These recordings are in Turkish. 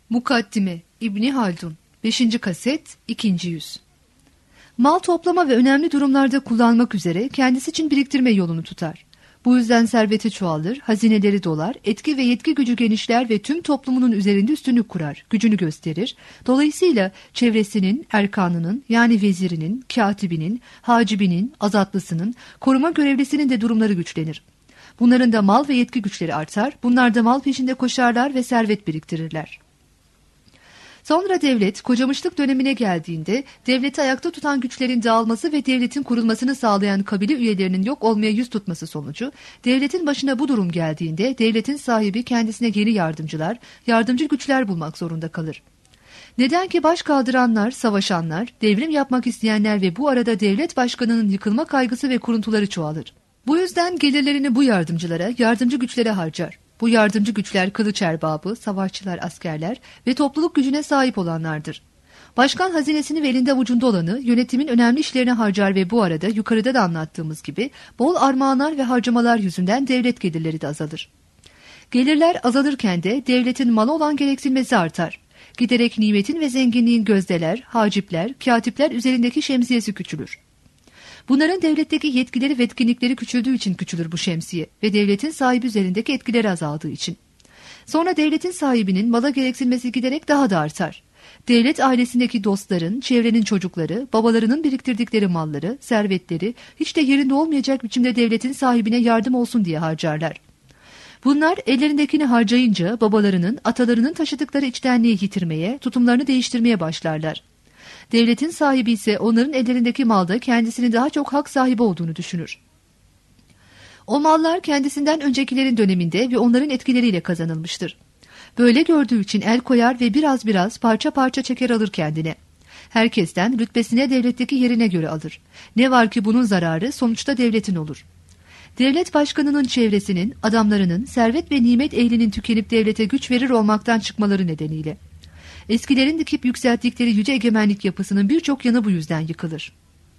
Mukaddime İbni Haldun 5. kaset 2. yüz. Mal toplama ve önemli durumlarda kullanmak üzere kendisi için biriktirme yolunu tutar. Bu yüzden serveti çoğalır, hazineleri dolar, etki ve yetki gücü genişler ve tüm toplumunun üzerinde üstünlük kurar, gücünü gösterir. Dolayısıyla çevresinin, erkanının yani vezirinin, katibinin, hacibinin, azatlısının, koruma görevlisinin de durumları güçlenir. Bunların da mal ve yetki güçleri artar, bunlar da mal peşinde koşarlar ve servet biriktirirler. Sonra devlet, kocamışlık dönemine geldiğinde, devleti ayakta tutan güçlerin dağılması ve devletin kurulmasını sağlayan kabile üyelerinin yok olmaya yüz tutması sonucu, devletin başına bu durum geldiğinde, devletin sahibi kendisine yeni yardımcılar, yardımcı güçler bulmak zorunda kalır. Neden ki baş kaldıranlar, savaşanlar, devrim yapmak isteyenler ve bu arada devlet başkanının yıkılma kaygısı ve kuruntuları çoğalır. Bu yüzden gelirlerini bu yardımcılara, yardımcı güçlere harcar. Bu yardımcı güçler kılıç erbabı, savaşçılar, askerler ve topluluk gücüne sahip olanlardır. Başkan hazinesini ve elinde avucunda olanı yönetimin önemli işlerine harcar ve bu arada yukarıda da anlattığımız gibi bol armağanlar ve harcamalar yüzünden devlet gelirleri de azalır. Gelirler azalırken de devletin mala olan gereksinmesi artar. Giderek nimetin ve zenginliğin gözdeler, hacipler, katipler üzerindeki şemsiyesi küçülür. Bunların devletteki yetkileri ve etkinlikleri küçüldüğü için küçülür bu şemsiye ve devletin sahibi üzerindeki etkileri azaldığı için. Sonra devletin sahibinin mala gereksinmesi giderek daha da artar. Devlet ailesindeki dostların, çevrenin çocukları, babalarının biriktirdikleri malları, servetleri hiç de yerinde olmayacak biçimde devletin sahibine yardım olsun diye harcarlar. Bunlar ellerindekini harcayınca babalarının, atalarının taşıdıkları içtenliği yitirmeye, tutumlarını değiştirmeye başlarlar. Devletin sahibi ise onların ellerindeki malda kendisinin daha çok hak sahibi olduğunu düşünür. O mallar kendisinden öncekilerin döneminde ve onların etkileriyle kazanılmıştır. Böyle gördüğü için el koyar ve biraz biraz parça parça çeker alır kendine. Herkesten rütbesine devletteki yerine göre alır. Ne var ki bunun zararı sonuçta devletin olur. Devlet başkanının çevresinin, adamlarının, servet ve nimet ehlinin tükenip devlete güç verir olmaktan çıkmaları nedeniyle. Eskilerin dikip yükselttikleri yüce egemenlik yapısının birçok yanı bu yüzden yıkılır.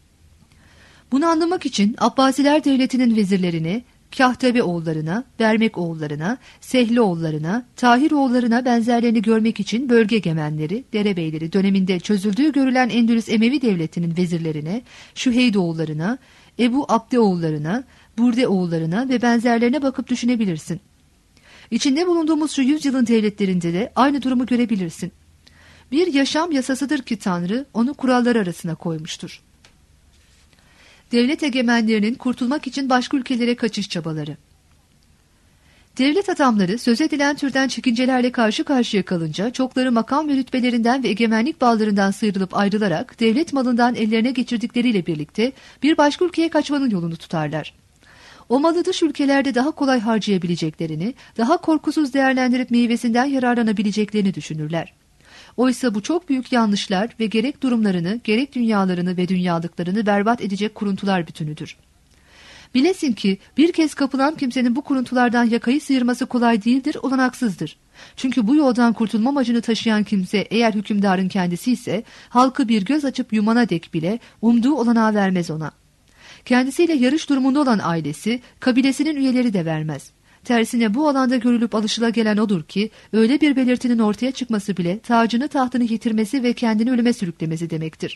Bunu anlamak için Abbasiler Devleti'nin vezirlerine, Kahtabe oğullarına, Bermek oğullarına, Sehli oğullarına, Tahir oğullarına benzerlerini görmek için bölge egemenleri, derebeyleri döneminde çözüldüğü görülen Endülüs Emevi Devleti'nin vezirlerine, Şüheyd oğullarına, Ebu Abde oğullarına, Burde oğullarına ve benzerlerine bakıp düşünebilirsin. İçinde bulunduğumuz şu yüzyılın devletlerinde de aynı durumu görebilirsin. Bir yaşam yasasıdır ki Tanrı onu kurallar arasına koymuştur. Devlet egemenlerinin kurtulmak için başka ülkelere kaçış çabaları. Devlet adamları söz edilen türden çekincelerle karşı karşıya kalınca çokları makam ve rütbelerinden ve egemenlik bağlarından sıyrılıp ayrılarak devlet malından ellerine geçirdikleriyle birlikte bir başka ülkeye kaçmanın yolunu tutarlar. O malı dış ülkelerde daha kolay harcayabileceklerini, daha korkusuz değerlendirip meyvesinden yararlanabileceklerini düşünürler. Oysa bu çok büyük yanlışlar ve gerek durumlarını, gerek dünyalarını ve dünyalıklarını berbat edecek kuruntular bütünüdür. Bilesin ki bir kez kapılan kimsenin bu kuruntulardan yakayı sıyırması kolay değildir, olanaksızdır. Çünkü bu yoldan kurtulma amacını taşıyan kimse eğer hükümdarın kendisi ise halkı bir göz açıp yumana dek bile umduğu olanağı vermez ona. Kendisiyle yarış durumunda olan ailesi, kabilesinin üyeleri de vermez. Tersine bu alanda görülüp alışılagelen odur ki öyle bir belirtinin ortaya çıkması bile tacını tahtını yitirmesi ve kendini ölüme sürüklemesi demektir.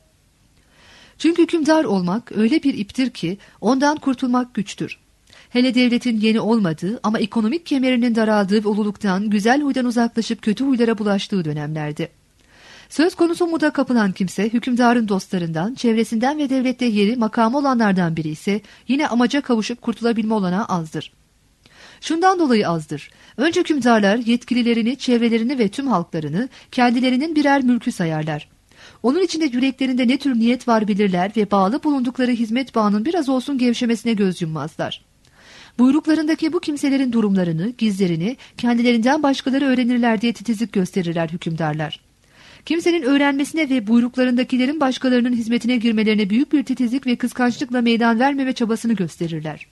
Çünkü hükümdar olmak öyle bir iptir ki ondan kurtulmak güçtür. Hele devletin yeni olmadığı ama ekonomik kemerinin daraldığı ve ululuktan, güzel huydan uzaklaşıp kötü huylara bulaştığı dönemlerde. Söz konusu umuda kapılan kimse hükümdarın dostlarından, çevresinden ve devlette yeri makamı olanlardan biri ise yine amaca kavuşup kurtulabilme olanağı azdır. Şundan dolayı azdır. Önce hükümdarlar yetkililerini, çevrelerini ve tüm halklarını kendilerinin birer mülkü sayarlar. Onun içinde yüreklerinde ne tür niyet var bilirler ve bağlı bulundukları hizmet bağının biraz olsun gevşemesine göz yummazlar. Buyruklarındaki bu kimselerin durumlarını, gizlerini kendilerinden başkaları öğrenirler diye titizlik gösterirler hükümdarlar. Kimsenin öğrenmesine ve buyruklarındakilerin başkalarının hizmetine girmelerine büyük bir titizlik ve kıskançlıkla meydan vermeme çabasını gösterirler.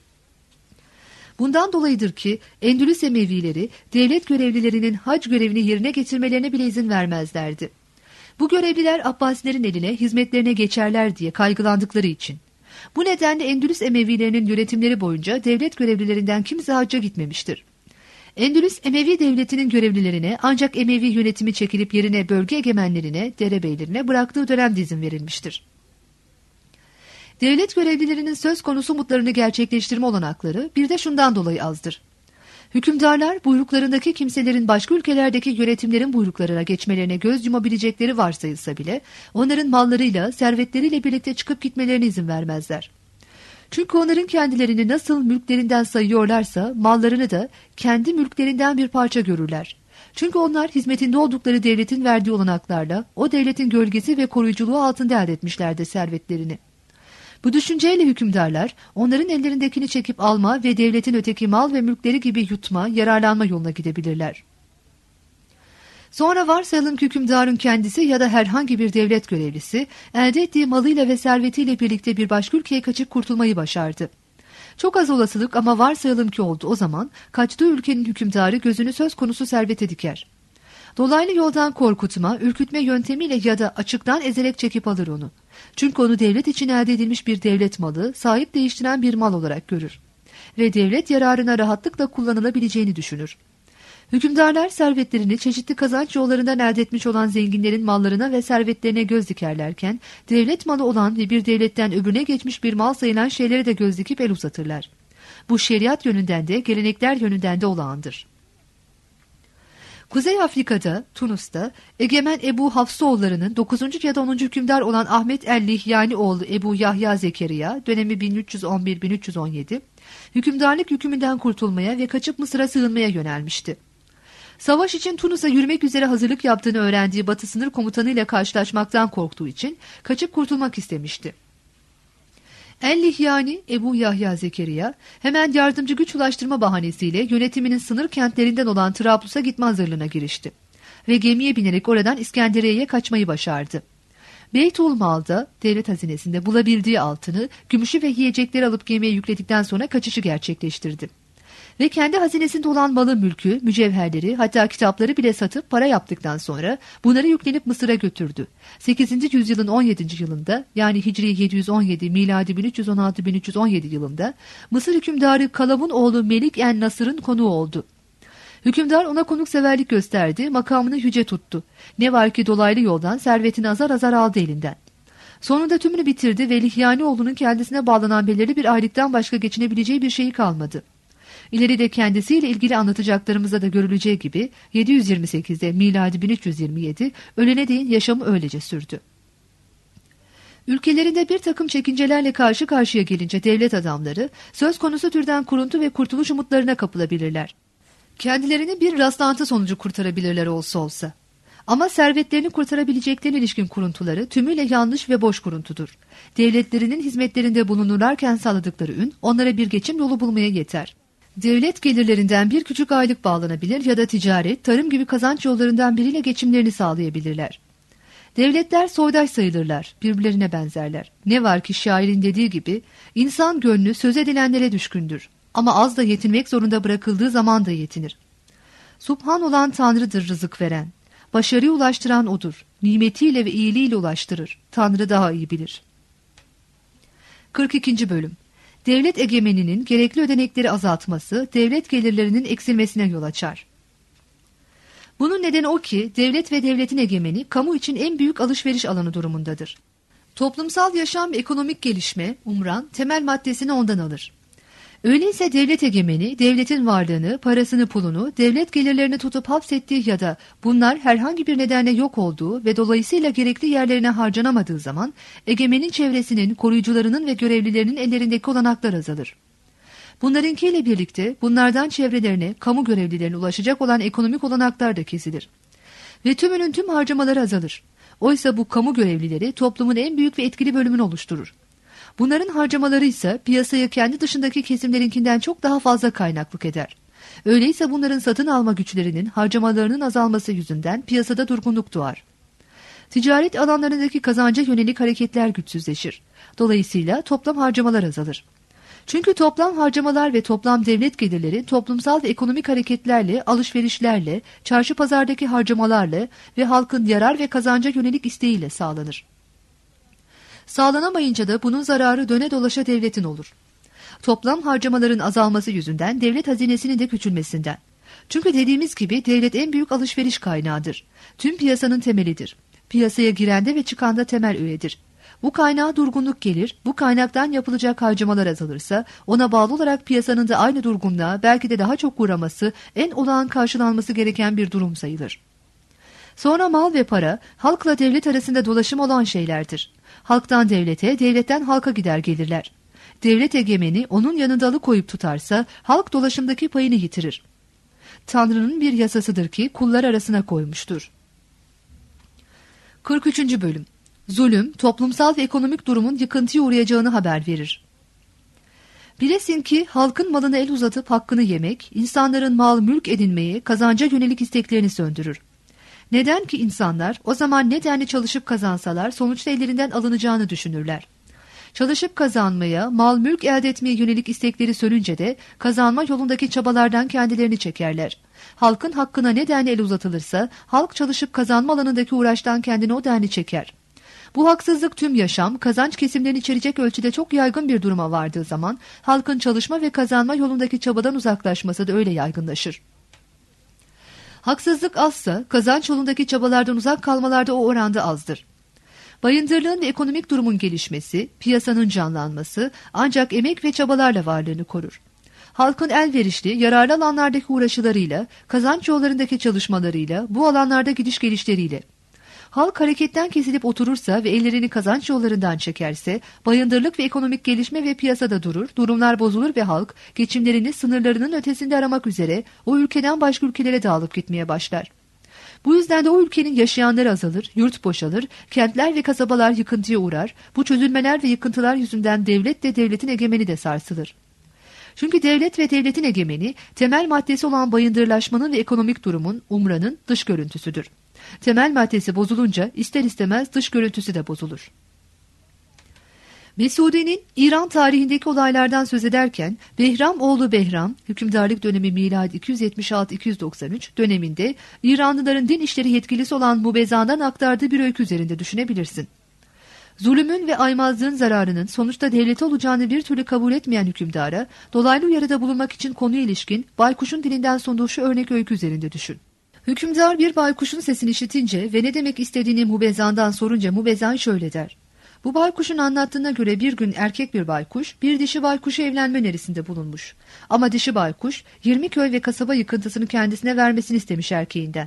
Bundan dolayıdır ki Endülüs Emevileri devlet görevlilerinin hac görevini yerine getirmelerine bile izin vermezlerdi. Bu görevliler Abbasilerin eline hizmetlerine geçerler diye kaygılandıkları için. Bu nedenle Endülüs Emevilerinin yönetimleri boyunca devlet görevlilerinden kimse hacca gitmemiştir. Endülüs Emevi devletinin görevlilerine ancak Emevi yönetimi çekilip yerine bölge egemenlerine, derebeylerine bıraktığı dönemde izin verilmiştir. Devlet görevlilerinin söz konusu umutlarını gerçekleştirme olanakları bir de şundan dolayı azdır. Hükümdarlar buyruklarındaki kimselerin başka ülkelerdeki yönetimlerin buyruklarına geçmelerine göz yumabilecekleri varsayılsa bile onların mallarıyla, servetleriyle birlikte çıkıp gitmelerine izin vermezler. Çünkü onların kendilerini nasıl mülklerinden sayıyorlarsa mallarını da kendi mülklerinden bir parça görürler. Çünkü onlar hizmetinde oldukları devletin verdiği olanaklarla o devletin gölgesi ve koruyuculuğu altında elde etmişlerdir servetlerini. Bu düşünceyle hükümdarlar onların ellerindekini çekip alma ve devletin öteki mal ve mülkleri gibi yutma, yararlanma yoluna gidebilirler. Sonra varsayalım ki hükümdarın kendisi ya da herhangi bir devlet görevlisi elde ettiği malıyla ve servetiyle birlikte bir başka ülkeye kaçıp kurtulmayı başardı. Çok az olasılık ama varsayalım ki oldu, o zaman kaçtığı ülkenin hükümdarı gözünü söz konusu servete diker. Dolaylı yoldan korkutma, ürkütme yöntemiyle ya da açıktan ezerek çekip alır onu. Çünkü onu devlet için elde edilmiş bir devlet malı, sahip değiştiren bir mal olarak görür. Ve devlet yararına rahatlıkla kullanılabileceğini düşünür. Hükümdarlar servetlerini çeşitli kazanç yollarından elde etmiş olan zenginlerin mallarına ve servetlerine göz dikerlerken, devlet malı olan ve bir devletten öbürüne geçmiş bir mal sayılan şeylere de göz dikip el uzatırlar. Bu şeriat yönünden de, gelenekler yönünden de olağandır. Kuzey Afrika'da, Tunus'ta, egemen Ebu Hafsoğulları'nın 9. ya da 10. hükümdar olan Ahmet el-Lihyani oğlu Ebu Yahya Zekeriya, dönemi 1311-1317, hükümdarlık yükümünden kurtulmaya ve kaçıp Mısır'a sığınmaya yönelmişti. Savaş için Tunus'a yürümek üzere hazırlık yaptığını öğrendiği Batı sınır komutanıyla karşılaşmaktan korktuğu için kaçıp kurtulmak istemişti. El-Lihyani, Ebu Yahya Zekeriya, hemen yardımcı güç ulaştırma bahanesiyle yönetiminin sınır kentlerinden olan Trablus'a gitme hazırlığına girişti. Ve gemiye binerek oradan İskenderiye'ye kaçmayı başardı. Beytulmal'da, devlet hazinesinde bulabildiği altını, gümüşü ve yiyecekleri alıp gemiye yükledikten sonra kaçışı gerçekleştirdi. Ve kendi hazinesinde olan malı, mülkü, mücevherleri, hatta kitapları bile satıp para yaptıktan sonra bunları yüklenip Mısır'a götürdü. 8. yüzyılın 17. yılında, yani Hicri 717, miladi 1316-1317 yılında Mısır hükümdarı Kalav'ın oğlu Melik en-Nasır'ın konuğu oldu. Hükümdar ona konukseverlik gösterdi, makamını yüce tuttu. Ne var ki dolaylı yoldan servetini azar azar aldı elinden. Sonunda tümünü bitirdi ve Lihyani oğlunun kendisine bağlanan belirli bir aylıktan başka geçinebileceği bir şeyi kalmadı. İleride kendisiyle ilgili anlatacaklarımızda da görüleceği gibi 728'de miladi 1327 ölene değin yaşamı öylece sürdü. Ülkelerinde bir takım çekincelerle karşı karşıya gelince devlet adamları söz konusu türden kuruntu ve kurtuluş umutlarına kapılabilirler. Kendilerini bir rastlantı sonucu kurtarabilirler olsa. Ama servetlerini kurtarabileceklerine ilişkin kuruntuları tümüyle yanlış ve boş kuruntudur. Devletlerinin hizmetlerinde bulunurlarken sağladıkları ün onlara bir geçim yolu bulmaya yeter. Devlet gelirlerinden bir küçük aylık bağlanabilir ya da ticaret, tarım gibi kazanç yollarından biriyle geçimlerini sağlayabilirler. Devletler soydaş sayılırlar, birbirlerine benzerler. Ne var ki şairin dediği gibi, insan gönlü söz edilenlere düşkündür. Ama az da yetinmek zorunda bırakıldığı zaman da yetinir. Subhan olan Tanrı'dır rızık veren. Başarıya ulaştıran O'dur. Nimetiyle ve iyiliğiyle ulaştırır. Tanrı daha iyi bilir. 42. Bölüm. Devlet egemeninin gerekli ödenekleri azaltması, devlet gelirlerinin eksilmesine yol açar. Bunun nedeni o ki, devlet ve devletin egemeni, kamu için en büyük alışveriş alanı durumundadır. Toplumsal yaşam ve ekonomik gelişme, umran, temel maddesini ondan alır. Öyleyse devlet egemeni, devletin varlığını, parasını, pulunu, devlet gelirlerini tutup hapsettiği ya da bunlar herhangi bir nedenle yok olduğu ve dolayısıyla gerekli yerlerine harcanamadığı zaman, egemenin çevresinin, koruyucularının ve görevlilerinin ellerindeki olanaklar azalır. Bunlarınkiyle birlikte bunlardan çevrelerine, kamu görevlilerine ulaşacak olan ekonomik olanaklar da kesilir. Ve tümünün tüm harcamaları azalır. Oysa bu kamu görevlileri toplumun en büyük ve etkili bölümünü oluşturur. Bunların harcamaları ise piyasayı kendi dışındaki kesimlerinkinden çok daha fazla kaynaklık eder. Öyleyse bunların satın alma güçlerinin harcamalarının azalması yüzünden piyasada durgunluk doğar. Ticaret alanlarındaki kazanca yönelik hareketler güçsüzleşir. Dolayısıyla toplam harcamalar azalır. Çünkü toplam harcamalar ve toplam devlet gelirleri toplumsal ve ekonomik hareketlerle, alışverişlerle, çarşı pazardaki harcamalarla ve halkın yarar ve kazanca yönelik isteğiyle sağlanır. Sağlanamayınca da bunun zararı döne dolaşa devletin olur. Toplam harcamaların azalması yüzünden devlet hazinesinin de küçülmesinden. Çünkü dediğimiz gibi devlet en büyük alışveriş kaynağıdır. Tüm piyasanın temelidir. Piyasaya girende ve çıkanda temel öğedir. Bu kaynağa durgunluk gelir, bu kaynaktan yapılacak harcamalar azalırsa, ona bağlı olarak piyasanın da aynı durgunluğa belki de daha çok uğraması en olağan karşılanması gereken bir durum sayılır. Sonra mal ve para, halkla devlet arasında dolaşım olan şeylerdir. Halktan devlete, devletten halka gider gelirler. Devlet egemeni onun yanında alıkoyup tutarsa, halk dolaşımdaki payını yitirir. Tanrı'nın bir yasasıdır ki kullar arasına koymuştur. 43. Bölüm. Zulüm, toplumsal ve ekonomik durumun yıkıntıya uğrayacağını haber verir. Bilesin ki halkın malına el uzatıp hakkını yemek, insanların mal mülk edinmeye, kazanca yönelik isteklerini söndürür. Neden ki insanlar o zaman ne denli çalışıp kazansalar sonuçta ellerinden alınacağını düşünürler. Çalışıp kazanmaya, mal mülk elde etmeye yönelik istekleri sönünce de kazanma yolundaki çabalardan kendilerini çekerler. Halkın hakkına ne denli el uzatılırsa halk çalışıp kazanma alanındaki uğraştan kendini o denli çeker. Bu haksızlık tüm yaşam, kazanç kesimlerini içerecek ölçüde çok yaygın bir duruma vardığı zaman halkın çalışma ve kazanma yolundaki çabadan uzaklaşması da öyle yaygınlaşır. Haksızlık azsa kazanç yolundaki çabalardan uzak kalmalarda o oranda azdır. Bayındırlığın ve ekonomik durumun gelişmesi, piyasanın canlanması ancak emek ve çabalarla varlığını korur. Halkın elverişli, yararlı alanlardaki uğraşılarıyla, kazanç yollarındaki çalışmalarıyla, bu alanlarda gidiş gelişleriyle. Halk hareketten kesilip oturursa ve ellerini kazanç yollarından çekerse, bayındırlık ve ekonomik gelişme ve piyasada durur, durumlar bozulur ve halk, geçimlerini sınırlarının ötesinde aramak üzere o ülkeden başka ülkelere dağılıp gitmeye başlar. Bu yüzden de o ülkenin yaşayanları azalır, yurt boşalır, kentler ve kasabalar yıkıntıya uğrar, bu çözülmeler ve yıkıntılar yüzünden devlet de devletin egemeni de sarsılır. Çünkü devlet ve devletin egemeni, temel maddesi olan bayındırlaşmanın ve ekonomik durumun, umranın dış görüntüsüdür. Temel maddesi bozulunca ister istemez dış görüntüsü de bozulur. Mesudi'nin İran tarihindeki olaylardan söz ederken Behram oğlu Behram, hükümdarlık dönemi miladi 276-293 döneminde İranlıların din işleri yetkilisi olan Mubezan'dan aktardığı bir öykü üzerinde düşünebilirsin. Zulümün ve aymazlığın zararının sonuçta devleti olacağını bir türlü kabul etmeyen hükümdara dolaylı uyarıda bulunmak için konuya ilişkin baykuşun dilinden sunduğu şu örnek öykü üzerinde düşün. Hükümdar bir baykuşun sesini işitince ve ne demek istediğini Mubezan'dan sorunca Mubezan şöyle der. Bu baykuşun anlattığına göre bir gün erkek bir baykuş bir dişi baykuşa evlenme önerisinde bulunmuş. Ama dişi baykuş 20 köy ve kasaba yıkıntısını kendisine vermesini istemiş erkeğinden.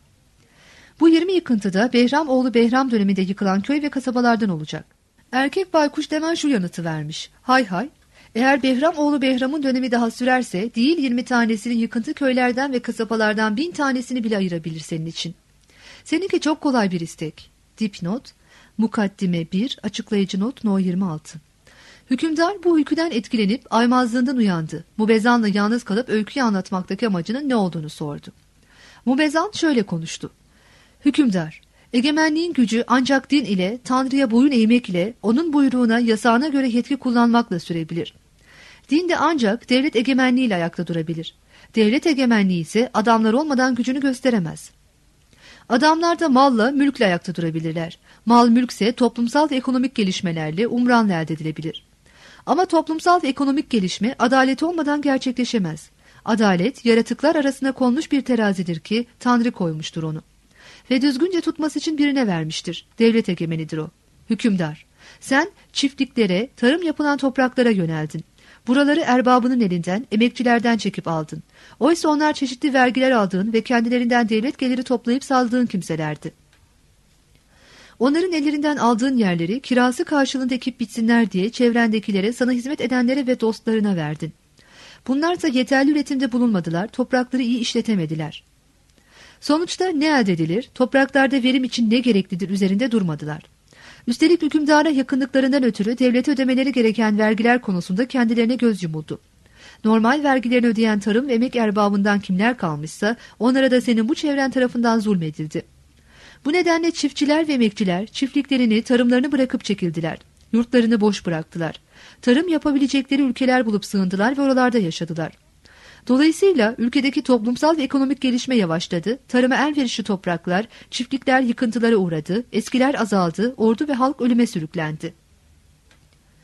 Bu 20 yıkıntıda Behram oğlu Behram döneminde yıkılan köy ve kasabalardan olacak. Erkek baykuş hemen şu yanıtı vermiş. Hay hay, eğer Behram oğlu Behram'ın dönemi daha sürerse değil 20 tanesinin yıkıntı köylerden ve kasabalardan 1000 tanesini bile ayırabilir senin için. Seninki çok kolay bir istek. Dipnot, Mukaddime 1, açıklayıcı not No 26. Hükümdar bu öyküden etkilenip aymazlığından uyandı. Mubezan'la yalnız kalıp öyküyü anlatmaktaki amacının ne olduğunu sordu. Mubezan şöyle konuştu. Hükümdar, egemenliğin gücü ancak din ile, Tanrı'ya boyun eğmek ile, onun buyruğuna, yasağına göre yetki kullanmakla sürebilir. Din de ancak devlet egemenliği ile ayakta durabilir. Devlet egemenliği ise adamlar olmadan gücünü gösteremez. Adamlar da malla, mülkle ayakta durabilirler. Mal mülkse toplumsal ve ekonomik gelişmelerle umranla elde edilebilir. Ama toplumsal ve ekonomik gelişme adalet olmadan gerçekleşemez. Adalet, yaratıklar arasına konmuş bir terazidir ki Tanrı koymuştur onu. Ve düzgünce tutması için birine vermiştir. Devlet egemenidir o. Hükümdar, sen çiftliklere, tarım yapılan topraklara yöneldin. Buraları erbabının elinden, emekçilerden çekip aldın. Oysa onlar çeşitli vergiler aldığın ve kendilerinden devlet geliri toplayıp saldığın kimselerdi. Onların ellerinden aldığın yerleri kirası karşılığında ekip bitsinler diye çevrendekilere, sana hizmet edenlere ve dostlarına verdin. Bunlar da yeterli üretimde bulunmadılar, toprakları iyi işletemediler. Sonuçta ne elde edilir, topraklarda verim için ne gereklidir üzerinde durmadılar. Üstelik hükümdara yakınlıklarından ötürü devlete ödemeleri gereken vergiler konusunda kendilerine göz yumuldu. Normal vergilerini ödeyen tarım ve emek erbabından kimler kalmışsa onlara da senin bu çevren tarafından zulmedildi. Bu nedenle çiftçiler ve emekçiler çiftliklerini, tarımlarını bırakıp çekildiler. Yurtlarını boş bıraktılar. Tarım yapabilecekleri ülkeler bulup sığındılar ve oralarda yaşadılar. Dolayısıyla ülkedeki toplumsal ve ekonomik gelişme yavaşladı, tarıma elverişli topraklar, çiftlikler yıkıntılara uğradı, eskiler azaldı, ordu ve halk ölüme sürüklendi.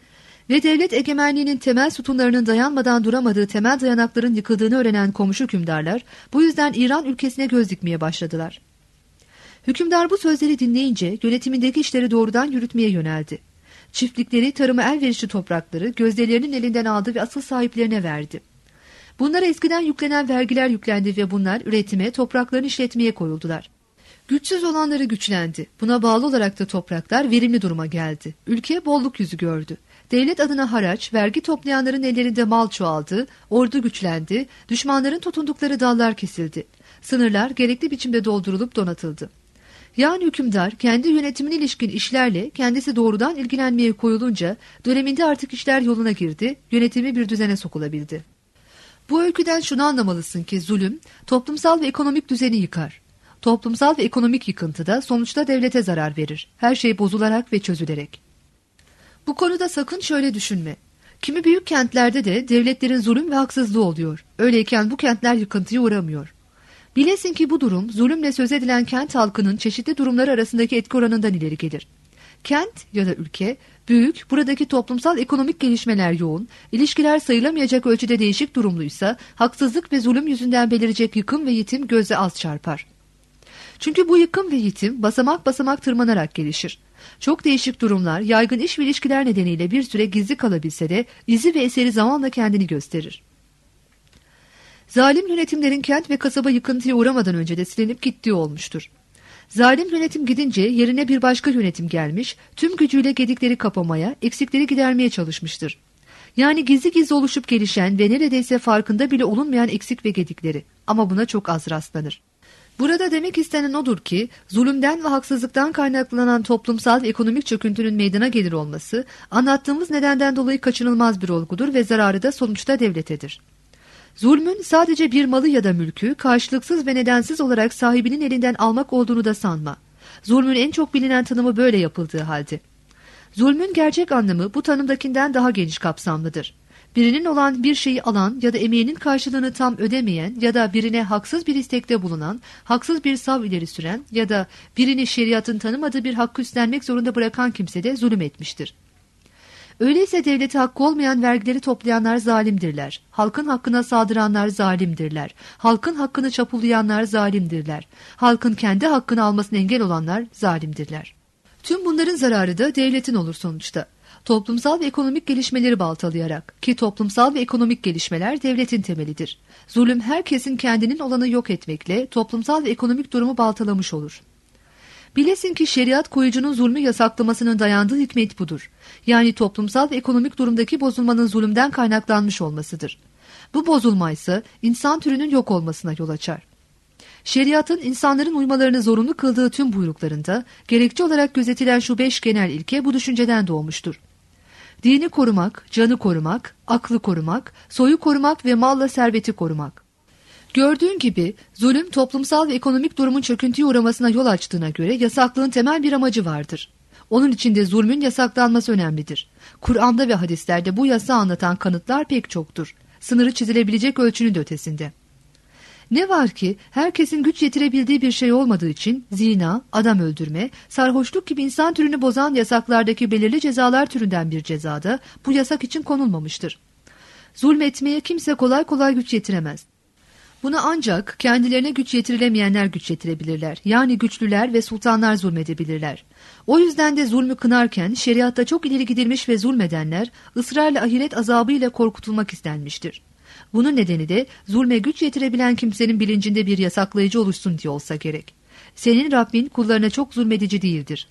Ve devlet egemenliğinin temel sütunlarının dayanmadan duramadığı temel dayanakların yıkıldığını öğrenen komşu hükümdarlar bu yüzden İran ülkesine göz dikmeye başladılar. Hükümdar bu sözleri dinleyince yönetimindeki işleri doğrudan yürütmeye yöneldi. Çiftlikleri, tarıma elverişli toprakları gözdelerinin elinden aldı ve asıl sahiplerine verdi. Bunlara eskiden yüklenen vergiler yüklendi ve bunlar üretime, topraklarını işletmeye koyuldular. Güçsüz olanları güçlendi. Buna bağlı olarak da topraklar verimli duruma geldi. Ülke bolluk yüzü gördü. Devlet adına haraç, vergi toplayanların ellerinde mal çoğaldı, ordu güçlendi, düşmanların tutundukları dallar kesildi. Sınırlar gerekli biçimde doldurulup donatıldı. Yani hükümdar kendi yönetimine ilişkin işlerle kendisi doğrudan ilgilenmeye koyulunca döneminde artık işler yoluna girdi, yönetimi bir düzene sokulabildi. Bu öyküden şunu anlamalısın ki zulüm toplumsal ve ekonomik düzeni yıkar. Toplumsal ve ekonomik yıkıntı da sonuçta devlete zarar verir. Her şey bozularak ve çözülerek. Bu konuda sakın şöyle düşünme. Kimi büyük kentlerde de devletlerin zulüm ve haksızlığı oluyor. Öyleyken bu kentler yıkıntıya uğramıyor. Bilesin ki bu durum zulümle söz edilen kent halkının çeşitli durumları arasındaki etki oranından ileri gelir. Kent ya da ülke büyük, buradaki toplumsal ekonomik gelişmeler yoğun, ilişkiler sayılamayacak ölçüde değişik durumluysa haksızlık ve zulüm yüzünden belirecek yıkım ve yitim göze az çarpar. Çünkü bu yıkım ve yitim basamak basamak tırmanarak gelişir. Çok değişik durumlar, yaygın iş ve ilişkiler nedeniyle bir süre gizli kalabilse de izi ve eseri zamanla kendini gösterir. Zalim yönetimlerin kent ve kasaba yıkıntıya uğramadan önce de silinip gittiği olmuştur. Zalim yönetim gidince yerine bir başka yönetim gelmiş, tüm gücüyle gedikleri kapamaya, eksikleri gidermeye çalışmıştır. Yani gizli gizli oluşup gelişen ve neredeyse farkında bile olunmayan eksik ve gedikleri. Ama buna çok az rastlanır. Burada demek istenen odur ki, zulümden ve haksızlıktan kaynaklanan toplumsal ve ekonomik çöküntünün meydana gelir olması, anlattığımız nedenden dolayı kaçınılmaz bir olgudur ve zararı da sonuçta devletedir. Zulmün sadece bir malı ya da mülkü karşılıksız ve nedensiz olarak sahibinin elinden almak olduğunu da sanma. Zulmün en çok bilinen tanımı böyle yapıldığı halde. Zulmün gerçek anlamı bu tanımdakinden daha geniş kapsamlıdır. Birinin olan bir şeyi alan ya da emeğinin karşılığını tam ödemeyen ya da birine haksız bir istekte bulunan, haksız bir sav ileri süren ya da birini şeriatın tanımadığı bir hakkı üstlenmek zorunda bırakan kimse de zulüm etmiştir. Öyleyse devleti hakkı olmayan vergileri toplayanlar zalimdirler. Halkın hakkına saldıranlar zalimdirler. Halkın hakkını çapulayanlar zalimdirler. Halkın kendi hakkını almasına engel olanlar zalimdirler. Tüm bunların zararı da devletin olur sonuçta. Toplumsal ve ekonomik gelişmeleri baltalayarak, ki toplumsal ve ekonomik gelişmeler devletin temelidir. Zulüm herkesin kendinin olanı yok etmekle toplumsal ve ekonomik durumu baltalamış olur. Bilesin ki şeriat koyucunun zulmü yasaklamasının dayandığı hikmet budur. Yani toplumsal ve ekonomik durumdaki bozulmanın zulümden kaynaklanmış olmasıdır. Bu bozulma ise insan türünün yok olmasına yol açar. Şeriatın insanların uymalarını zorunlu kıldığı tüm buyruklarında gerekçe olarak gözetilen şu 5 genel ilke bu düşünceden doğmuştur. Dini korumak, canı korumak, aklı korumak, soyu korumak ve malla serveti korumak. Gördüğün gibi zulüm toplumsal ve ekonomik durumun çöküntüye uğramasına yol açtığına göre yasaklığın temel bir amacı vardır. Onun için de zulmün yasaklanması önemlidir. Kur'an'da ve hadislerde bu yasağı anlatan kanıtlar pek çoktur. Sınırı çizilebilecek ölçünün de ötesinde. Ne var ki herkesin güç yetirebildiği bir şey olmadığı için zina, adam öldürme, sarhoşluk gibi insan türünü bozan yasaklardaki belirli cezalar türünden bir cezada bu yasak için konulmamıştır. Zulmetmeye kimse kolay kolay güç yetiremez. Buna ancak kendilerine güç yetirilemeyenler güç yetirebilirler. Yani güçlüler ve sultanlar zulmedebilirler. O yüzden de zulmü kınarken şeriatta çok ileri gidilmiş ve zulmedenler ısrarla ahiret azabıyla korkutulmak istenmiştir. Bunun nedeni de zulme güç yetirebilen kimsenin bilincinde bir yasaklayıcı oluşsun diye olsa gerek. Senin Rabbin kullarına çok zulmedici değildir.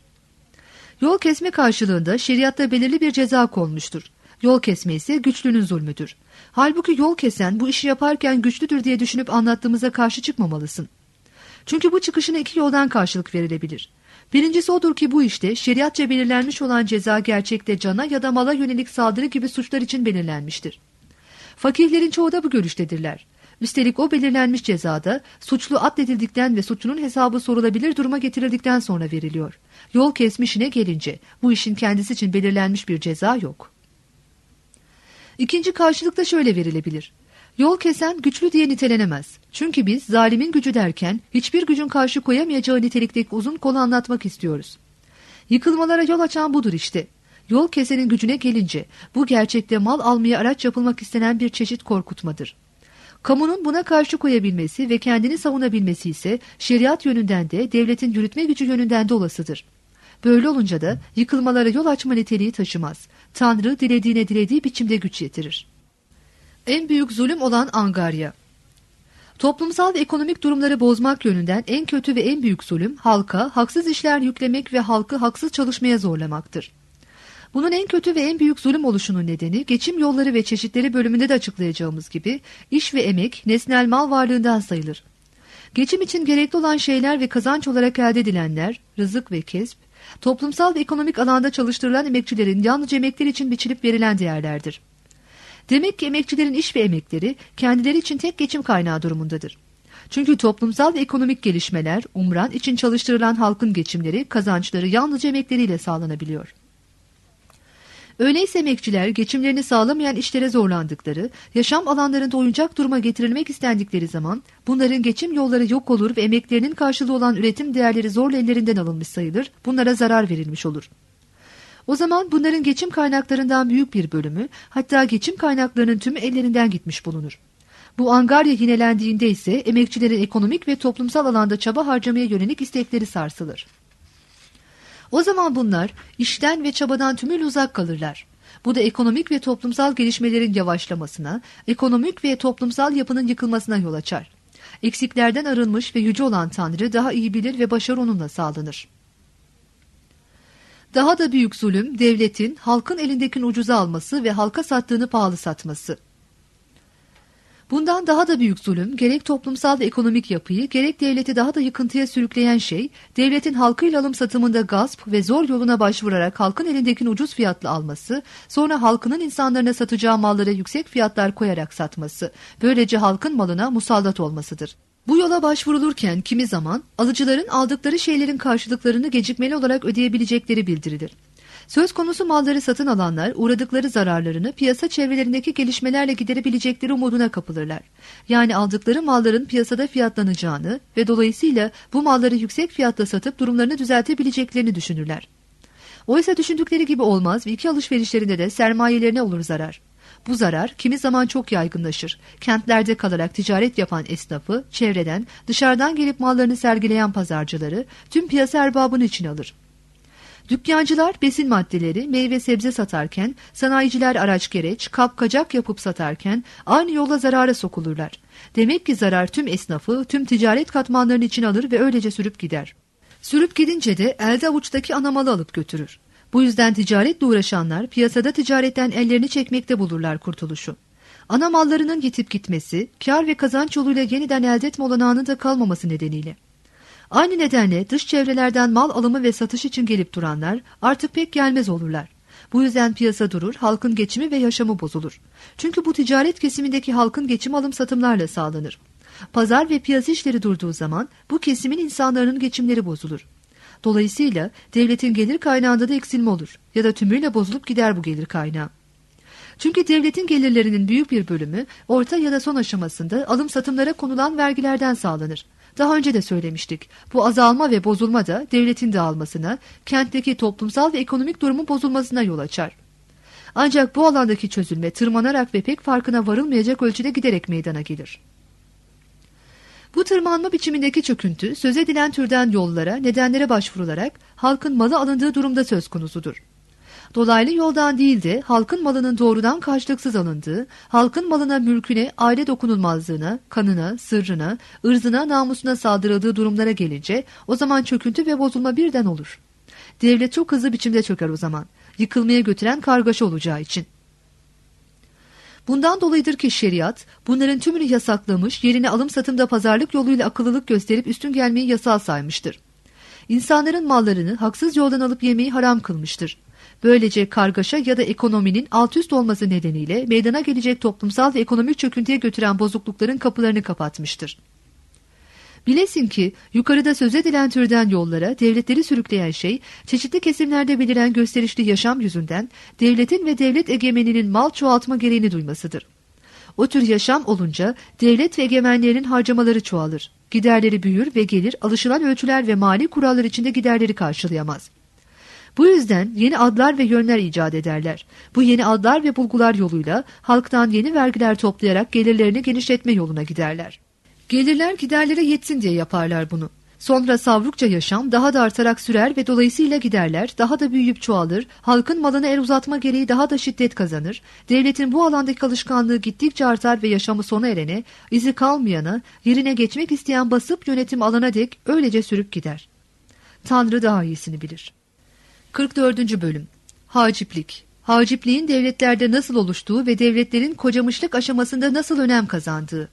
Yol kesme karşılığında şeriatta belirli bir ceza konmuştur. Yol kesme ise güçlünün zulmüdür. Halbuki yol kesen bu işi yaparken güçlüdür diye düşünüp anlattığımıza karşı çıkmamalısın. Çünkü bu çıkışına iki yoldan karşılık verilebilir. Birincisi odur ki bu işte şeriatça belirlenmiş olan ceza gerçekte cana ya da mala yönelik saldırı gibi suçlar için belirlenmiştir. Fakihlerin çoğu da bu görüştedirler. Üstelik o belirlenmiş cezada suçlu addedildikten ve suçlunun hesabı sorulabilir duruma getirildikten sonra veriliyor. Yol kesmişine gelince bu işin kendisi için belirlenmiş bir ceza yok. İkinci karşılık da şöyle verilebilir. Yol kesen güçlü diye nitelenemez. Çünkü biz zalimin gücü derken hiçbir gücün karşı koyamayacağı nitelikteki uzun kolu anlatmak istiyoruz. Yıkılmalara yol açan budur işte. Yol kesenin gücüne gelince bu gerçekte mal almaya araç yapılmak istenen bir çeşit korkutmadır. Kamunun buna karşı koyabilmesi ve kendini savunabilmesi ise şeriat yönünden de devletin yürütme gücü yönünden de olasıdır. Böyle olunca da yıkılmalara yol açma niteliği taşımaz. Tanrı dilediğine dilediği biçimde güç yetirir. En büyük zulüm olan angarya. Toplumsal ve ekonomik durumları bozmak yönünden en kötü ve en büyük zulüm halka haksız işler yüklemek ve halkı haksız çalışmaya zorlamaktır. Bunun en kötü ve en büyük zulüm oluşunun nedeni geçim yolları ve çeşitleri bölümünde de açıklayacağımız gibi iş ve emek nesnel mal varlığından sayılır. Geçim için gerekli olan şeyler ve kazanç olarak elde edilenler, rızık ve kesp, toplumsal ve ekonomik alanda çalıştırılan emekçilerin yalnızca emekleri için biçilip verilen değerlerdir. Demek ki emekçilerin iş ve emekleri kendileri için tek geçim kaynağı durumundadır. Çünkü toplumsal ve ekonomik gelişmeler, umran için çalıştırılan halkın geçimleri, kazançları yalnızca emekleriyle sağlanabiliyor. Öyleyse emekçiler geçimlerini sağlamayan işlere zorlandıkları, yaşam alanlarında oyuncak duruma getirilmek istendikleri zaman bunların geçim yolları yok olur ve emeklerinin karşılığı olan üretim değerleri zorla ellerinden alınmış sayılır, bunlara zarar verilmiş olur. O zaman bunların geçim kaynaklarından büyük bir bölümü, hatta geçim kaynaklarının tümü ellerinden gitmiş bulunur. Bu angarya yinelendiğinde ise emekçilerin ekonomik ve toplumsal alanda çaba harcamaya yönelik istekleri sarsılır. O zaman bunlar işten ve çabadan tümüyle uzak kalırlar. Bu da ekonomik ve toplumsal gelişmelerin yavaşlamasına, ekonomik ve toplumsal yapının yıkılmasına yol açar. Eksiklerden arınmış ve yüce olan Tanrı daha iyi bilir ve başarı onunla sağlanır. Daha da büyük zulüm, devletin halkın elindekini ucuza alması ve halka sattığını pahalı satması. Bundan daha da büyük zulüm, gerek toplumsal ve ekonomik yapıyı, gerek devleti daha da yıkıntıya sürükleyen şey, devletin halkıyla alım satımında gasp ve zor yoluna başvurarak halkın elindekini ucuz fiyatla alması, sonra halkının insanlarına satacağı mallara yüksek fiyatlar koyarak satması, böylece halkın malına musallat olmasıdır. Bu yola başvurulurken kimi zaman alıcıların aldıkları şeylerin karşılıklarını gecikmeli olarak ödeyebilecekleri bildirilir. Söz konusu malları satın alanlar uğradıkları zararlarını piyasa çevrelerindeki gelişmelerle giderebilecekleri umuduna kapılırlar. Yani aldıkları malların piyasada fiyatlanacağını ve dolayısıyla bu malları yüksek fiyatla satıp durumlarını düzeltebileceklerini düşünürler. Oysa düşündükleri gibi olmaz ve iki alışverişlerinde de sermayelerine olur zarar. Bu zarar kimi zaman çok yaygınlaşır. Kentlerde kalarak ticaret yapan esnafı, çevreden, dışarıdan gelip mallarını sergileyen pazarcıları tüm piyasa erbabını içine alır. Dükkancılar besin maddeleri, meyve sebze satarken, sanayiciler araç gereç, kap kacak yapıp satarken aynı yola zarara sokulurlar. Demek ki zarar tüm esnafı, tüm ticaret katmanlarının içine alır ve öylece sürüp gider. Sürüp gidince de elde avuçtaki ana malı alıp götürür. Bu yüzden ticaretle uğraşanlar piyasada ticaretten ellerini çekmekte bulurlar kurtuluşu. Ana mallarının yitip gitmesi, kar ve kazanç yoluyla yeniden elde etme olanağının da kalmaması nedeniyle. Aynı nedenle dış çevrelerden mal alımı ve satış için gelip duranlar artık pek gelmez olurlar. Bu yüzden piyasa durur, halkın geçimi ve yaşamı bozulur. Çünkü bu ticaret kesimindeki halkın geçim alım satımlarla sağlanır. Pazar ve piyasa işleri durduğu zaman bu kesimin insanların geçimleri bozulur. Dolayısıyla devletin gelir kaynağında da eksilme olur ya da tümüyle bozulup gider bu gelir kaynağı. Çünkü devletin gelirlerinin büyük bir bölümü orta ya da son aşamasında alım satımlara konulan vergilerden sağlanır. Daha önce de söylemiştik. Bu azalma ve bozulma da devletin dağılmasına, kentteki toplumsal ve ekonomik durumun bozulmasına yol açar. Ancak bu alandaki çözülme tırmanarak ve pek farkına varılmayacak ölçüde giderek meydana gelir. Bu tırmanma biçimindeki çöküntü söz edilen türden yollara, nedenlere başvurularak halkın malı alındığı durumda söz konusudur. Dolaylı yoldan değil de halkın malının doğrudan karşılıksız alındığı, halkın malına, mülküne, aile dokunulmazlığına, kanına, sırrına, ırzına, namusuna saldırıldığı durumlara gelince o zaman çöküntü ve bozulma birden olur. Devlet çok hızlı biçimde çöker o zaman, yıkılmaya götüren kargaşa olacağı için. Bundan dolayıdır ki şeriat bunların tümünü yasaklamış, yerine alım satımda pazarlık yoluyla akıllılık gösterip üstün gelmeyi yasal saymıştır. İnsanların mallarını haksız yoldan alıp yemeyi haram kılmıştır. Böylece kargaşa ya da ekonominin alt üst olması nedeniyle meydana gelecek toplumsal ve ekonomik çöküntüye götüren bozuklukların kapılarını kapatmıştır. Bilesin ki yukarıda söz edilen türden yollara devletleri sürükleyen şey, çeşitli kesimlerde beliren gösterişli yaşam yüzünden devletin ve devlet egemeninin mal çoğaltma gereğini duymasıdır. O tür yaşam olunca devlet ve egemenlerinin harcamaları çoğalır. Giderleri büyür ve gelir alışılan ölçüler ve mali kurallar içinde giderleri karşılayamaz. Bu yüzden yeni adlar ve yönler icat ederler. Bu yeni adlar ve bulgular yoluyla halktan yeni vergiler toplayarak gelirlerini genişletme yoluna giderler. Gelirler giderlere yetsin diye yaparlar bunu. Sonra savrukça yaşam daha da artarak sürer ve dolayısıyla giderler daha da büyüyüp çoğalır, halkın malına el uzatma gereği daha da şiddet kazanır, devletin bu alandaki alışkanlığı gittikçe artar ve yaşamı sona erene, izi kalmayana, yerine geçmek isteyen basıp yönetim alana dek öylece sürüp gider. Tanrı daha iyisini bilir. 44. Bölüm Haciplik. Hacipliğin devletlerde nasıl oluştuğu ve devletlerin kocamışlık aşamasında nasıl önem kazandığı.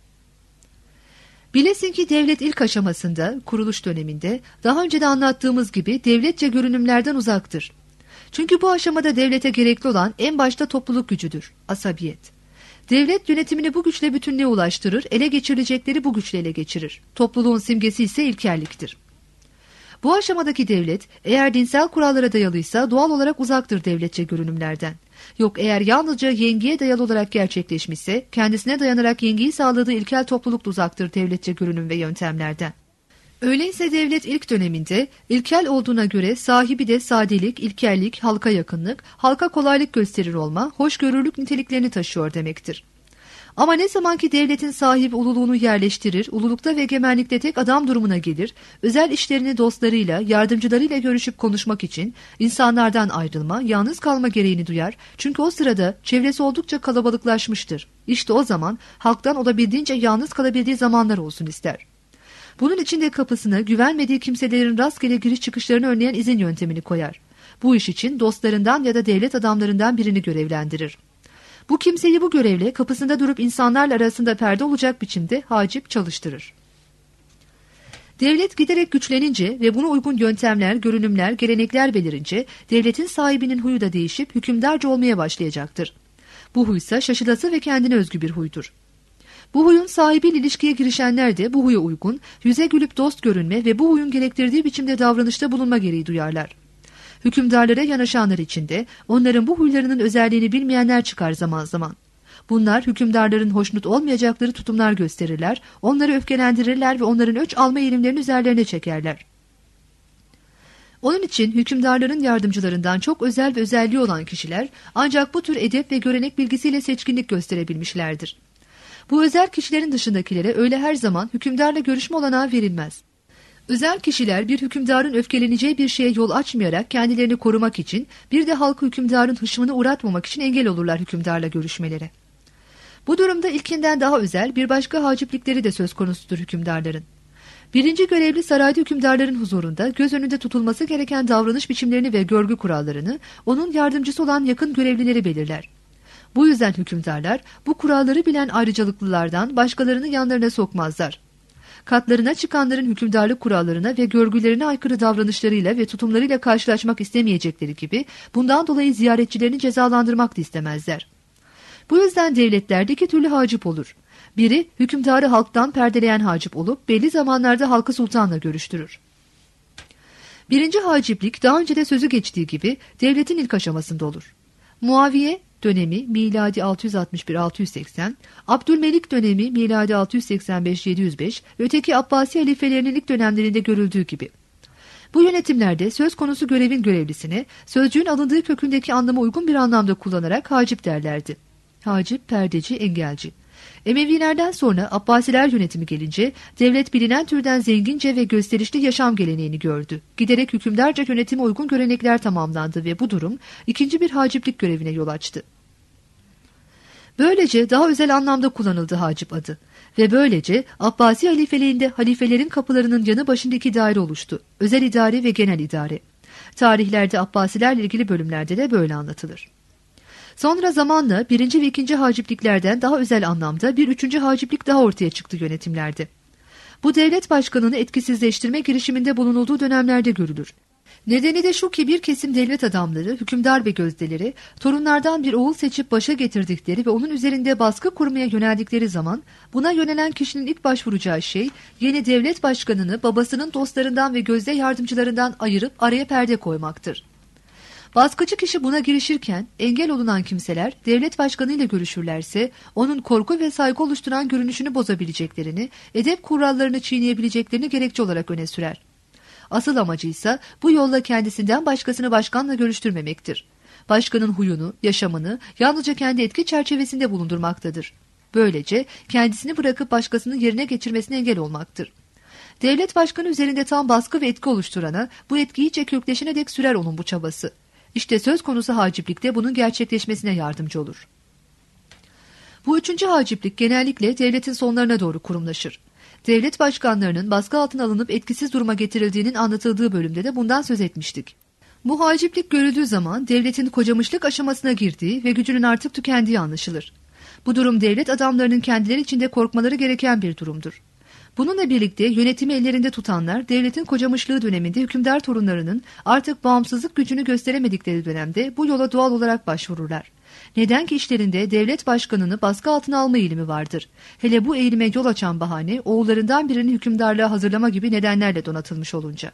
Bilesin ki devlet ilk aşamasında, kuruluş döneminde, daha önce de anlattığımız gibi devletçe görünümlerden uzaktır. Çünkü bu aşamada devlete gerekli olan en başta topluluk gücüdür, asabiyet. Devlet yönetimini bu güçle bütünlüğe ulaştırır, ele geçirilecekleri bu güçle ele geçirir. Topluluğun simgesi ise ilkelliktir. Bu aşamadaki devlet, eğer dinsel kurallara dayalıysa doğal olarak uzaktır devletçe görünümlerden. Yok eğer yalnızca yengiye dayalı olarak gerçekleşmişse, kendisine dayanarak yengiyi sağladığı ilkel topluluk da uzaktır devletçe görünüm ve yöntemlerden. Öyleyse devlet ilk döneminde, ilkel olduğuna göre sahibi de sadelik, ilkellik, halka yakınlık, halka kolaylık gösterir olma, hoşgörülük niteliklerini taşıyor demektir. Ama ne zamanki devletin sahibi ululuğunu yerleştirir, ululukta ve egemenlikte tek adam durumuna gelir, özel işlerini dostlarıyla, yardımcılarıyla görüşüp konuşmak için insanlardan ayrılma, yalnız kalma gereğini duyar. Çünkü o sırada çevresi oldukça kalabalıklaşmıştır. İşte o zaman halktan olabildiğince yalnız kalabildiği zamanlar olsun ister. Bunun için de kapısına güvenmediği kimselerin rastgele giriş çıkışlarını önleyen izin yöntemini koyar. Bu iş için dostlarından ya da devlet adamlarından birini görevlendirir. Bu kimseyi bu görevle kapısında durup insanlarla arasında perde olacak biçimde hacip çalıştırır. Devlet giderek güçlenince ve buna uygun yöntemler, görünümler, gelenekler belirince devletin sahibinin huyu da değişip hükümdarca olmaya başlayacaktır. Bu huysa şaşılası ve kendine özgü bir huydur. Bu huyun sahibiyle ilişkiye girişenler de bu huya uygun, yüze gülüp dost görünme ve bu huyun gerektirdiği biçimde davranışta bulunma gereği duyarlar. Hükümdarlara yanaşanlar içinde onların bu huylarının özelliğini bilmeyenler çıkar zaman zaman. Bunlar hükümdarların hoşnut olmayacakları tutumlar gösterirler, onları öfkelendirirler ve onların öç alma eğilimlerini üzerlerine çekerler. Onun için hükümdarların yardımcılarından çok özel ve özelliği olan kişiler ancak bu tür edep ve görenek bilgisiyle seçkinlik gösterebilmişlerdir. Bu özel kişilerin dışındakilere öyle her zaman hükümdarla görüşme olanağı verilmez. Özel kişiler bir hükümdarın öfkeleneceği bir şeye yol açmayarak kendilerini korumak için bir de halkı hükümdarın hışmını uğratmamak için engel olurlar hükümdarla görüşmelere. Bu durumda ilkinden daha özel bir başka haciplikleri de söz konusudur hükümdarların. Birinci görevli sarayda hükümdarların huzurunda göz önünde tutulması gereken davranış biçimlerini ve görgü kurallarını onun yardımcısı olan yakın görevlileri belirler. Bu yüzden hükümdarlar bu kuralları bilen ayrıcalıklılardan başkalarını yanlarına sokmazlar. Katlarına çıkanların hükümdarlık kurallarına ve görgülerine aykırı davranışlarıyla ve tutumlarıyla karşılaşmak istemeyecekleri gibi bundan dolayı ziyaretçilerini cezalandırmak da istemezler. Bu yüzden devletlerde iki türlü hacip olur. Biri hükümdarı halktan perdeleyen hacip olup belli zamanlarda halkı sultanla görüştürür. Birinci haciplik daha önce de sözü geçtiği gibi devletin ilk aşamasında olur. Muaviye dönemi miladi 661-680, Abdülmelik dönemi miladi 685-705 ve öteki Abbasi halifelerinin ilk dönemlerinde görüldüğü gibi. Bu yönetimlerde söz konusu görevin görevlisine sözcüğün alındığı kökündeki anlama uygun bir anlamda kullanarak hacip derlerdi. Hacip, perdeci, engelci. Emevilerden sonra Abbasiler yönetimi gelince devlet bilinen türden zengince ve gösterişli yaşam geleneğini gördü. Giderek hükümdarca yönetime uygun görenekler tamamlandı ve bu durum ikinci bir haciplik görevine yol açtı. Böylece daha özel anlamda kullanıldı hacip adı ve böylece Abbasi halifeliğinde halifelerin kapılarının yanı başında iki daire oluştu. Özel idare ve genel idare. Tarihlerde Abbasilerle ilgili bölümlerde de böyle anlatılır. Sonra zamanla birinci ve ikinci hacipliklerden daha özel anlamda bir üçüncü haciplik daha ortaya çıktı yönetimlerde. Bu devlet başkanını etkisizleştirme girişiminde bulunulduğu dönemlerde görülür. Nedeni de şu ki bir kesim devlet adamları, hükümdar ve gözdeleri, torunlardan bir oğul seçip başa getirdikleri ve onun üzerinde baskı kurmaya yöneldikleri zaman buna yönelen kişinin ilk başvuracağı şey yeni devlet başkanını babasının dostlarından ve gözde yardımcılarından ayırıp araya perde koymaktır. Baskıcı kişi buna girişirken engel olunan kimseler devlet başkanıyla görüşürlerse onun korku ve saygı oluşturan görünüşünü bozabileceklerini, edep kurallarını çiğneyebileceklerini gerekçe olarak öne sürer. Asıl amacı ise bu yolla kendisinden başkasını başkanla görüştürmemektir. Başkanın huyunu, yaşamını yalnızca kendi etki çerçevesinde bulundurmaktadır. Böylece kendisini bırakıp başkasının yerine geçirmesine engel olmaktır. Devlet başkanı üzerinde tam baskı ve etki oluşturana bu etki iyice kökleşene dek sürer onun bu çabası. İşte söz konusu haciplikte bunun gerçekleşmesine yardımcı olur. Bu üçüncü haciplik genellikle devletin sonlarına doğru kurumlaşır. Devlet başkanlarının baskı altına alınıp etkisiz duruma getirildiğinin anlatıldığı bölümde de bundan söz etmiştik. Bu haciplik görüldüğü zaman devletin kocamışlık aşamasına girdiği ve gücünün artık tükendiği anlaşılır. Bu durum devlet adamlarının kendileri içinde korkmaları gereken bir durumdur. Bununla birlikte yönetimi ellerinde tutanlar devletin kocamışlığı döneminde hükümdar torunlarının artık bağımsızlık gücünü gösteremedikleri dönemde bu yola doğal olarak başvururlar. Neden ki işlerinde devlet başkanını baskı altına alma eğilimi vardır. Hele bu eğilime yol açan bahane oğullarından birini hükümdarlığa hazırlama gibi nedenlerle donatılmış olunca.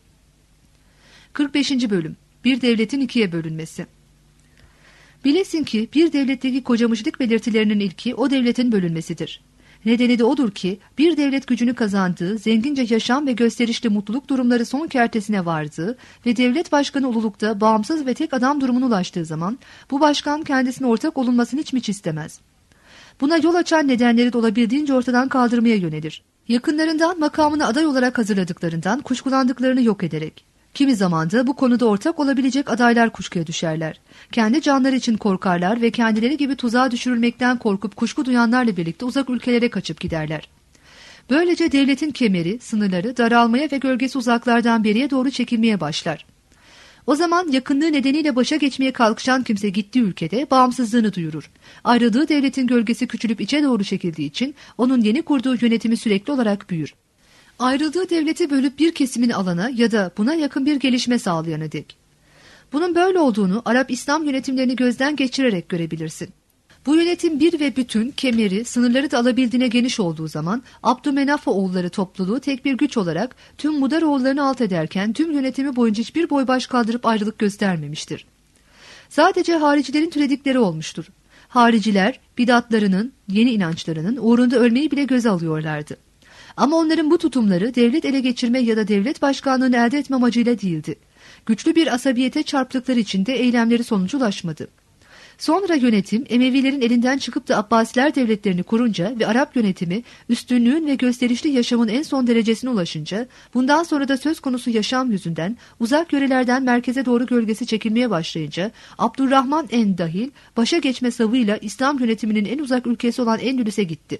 45. Bölüm. Bir devletin ikiye bölünmesi. Bilesin ki bir devletteki kocamışlık belirtilerinin ilki o devletin bölünmesidir. Nedeni de odur ki bir devlet gücünü kazandığı, zengince yaşam ve gösterişli mutluluk durumları son kertesine vardığı ve devlet başkanı ululukta bağımsız ve tek adam durumuna ulaştığı zaman bu başkan kendisine ortak olunmasını hiç istemez. Buna yol açan nedenleri de olabildiğince ortadan kaldırmaya yönelir. Yakınlarından makamına aday olarak hazırladıklarından kuşkulandıklarını yok ederek. Kimi zaman da bu konuda ortak olabilecek adaylar kuşkuya düşerler. Kendi canları için korkarlar ve kendileri gibi tuzağa düşürülmekten korkup kuşku duyanlarla birlikte uzak ülkelere kaçıp giderler. Böylece devletin kemeri, sınırları daralmaya ve gölgesi uzaklardan beriye doğru çekilmeye başlar. O zaman yakınlığı nedeniyle başa geçmeye kalkışan kimse gittiği ülkede bağımsızlığını duyurur. Ayrıldığı devletin gölgesi küçülüp içe doğru çekildiği için onun yeni kurduğu yönetimi sürekli olarak büyür. Ayrıldığı devleti bölüp bir kesimin alana ya da buna yakın bir gelişme sağlayana dek. Bunun böyle olduğunu Arap İslam yönetimlerini gözden geçirerek görebilirsin. Bu yönetim bir ve bütün, kemeri, sınırları da alabildiğine geniş olduğu zaman Abdümenaf oğulları topluluğu tek bir güç olarak tüm Mudar oğullarını alt ederken tüm yönetimi boyunca hiçbir boy baş kaldırıp ayrılık göstermemiştir. Sadece haricilerin türedikleri olmuştur. Hariciler bidatlarının, yeni inançlarının uğrunda ölmeyi bile göze alıyorlardı. Ama onların bu tutumları devlet ele geçirme ya da devlet başkanlığını elde etme amacıyla değildi. Güçlü bir asabiyete çarptıkları için de eylemleri sonuca ulaşmadı. Sonra yönetim Emevilerin elinden çıkıp da Abbasiler devletlerini kurunca ve Arap yönetimi üstünlüğün ve gösterişli yaşamın en son derecesine ulaşınca bundan sonra da söz konusu yaşam yüzünden uzak yörelerden merkeze doğru gölgesi çekilmeye başlayınca Abdurrahman en-Dahil başa geçme savıyla İslam yönetiminin en uzak ülkesi olan Endülüs'e gitti.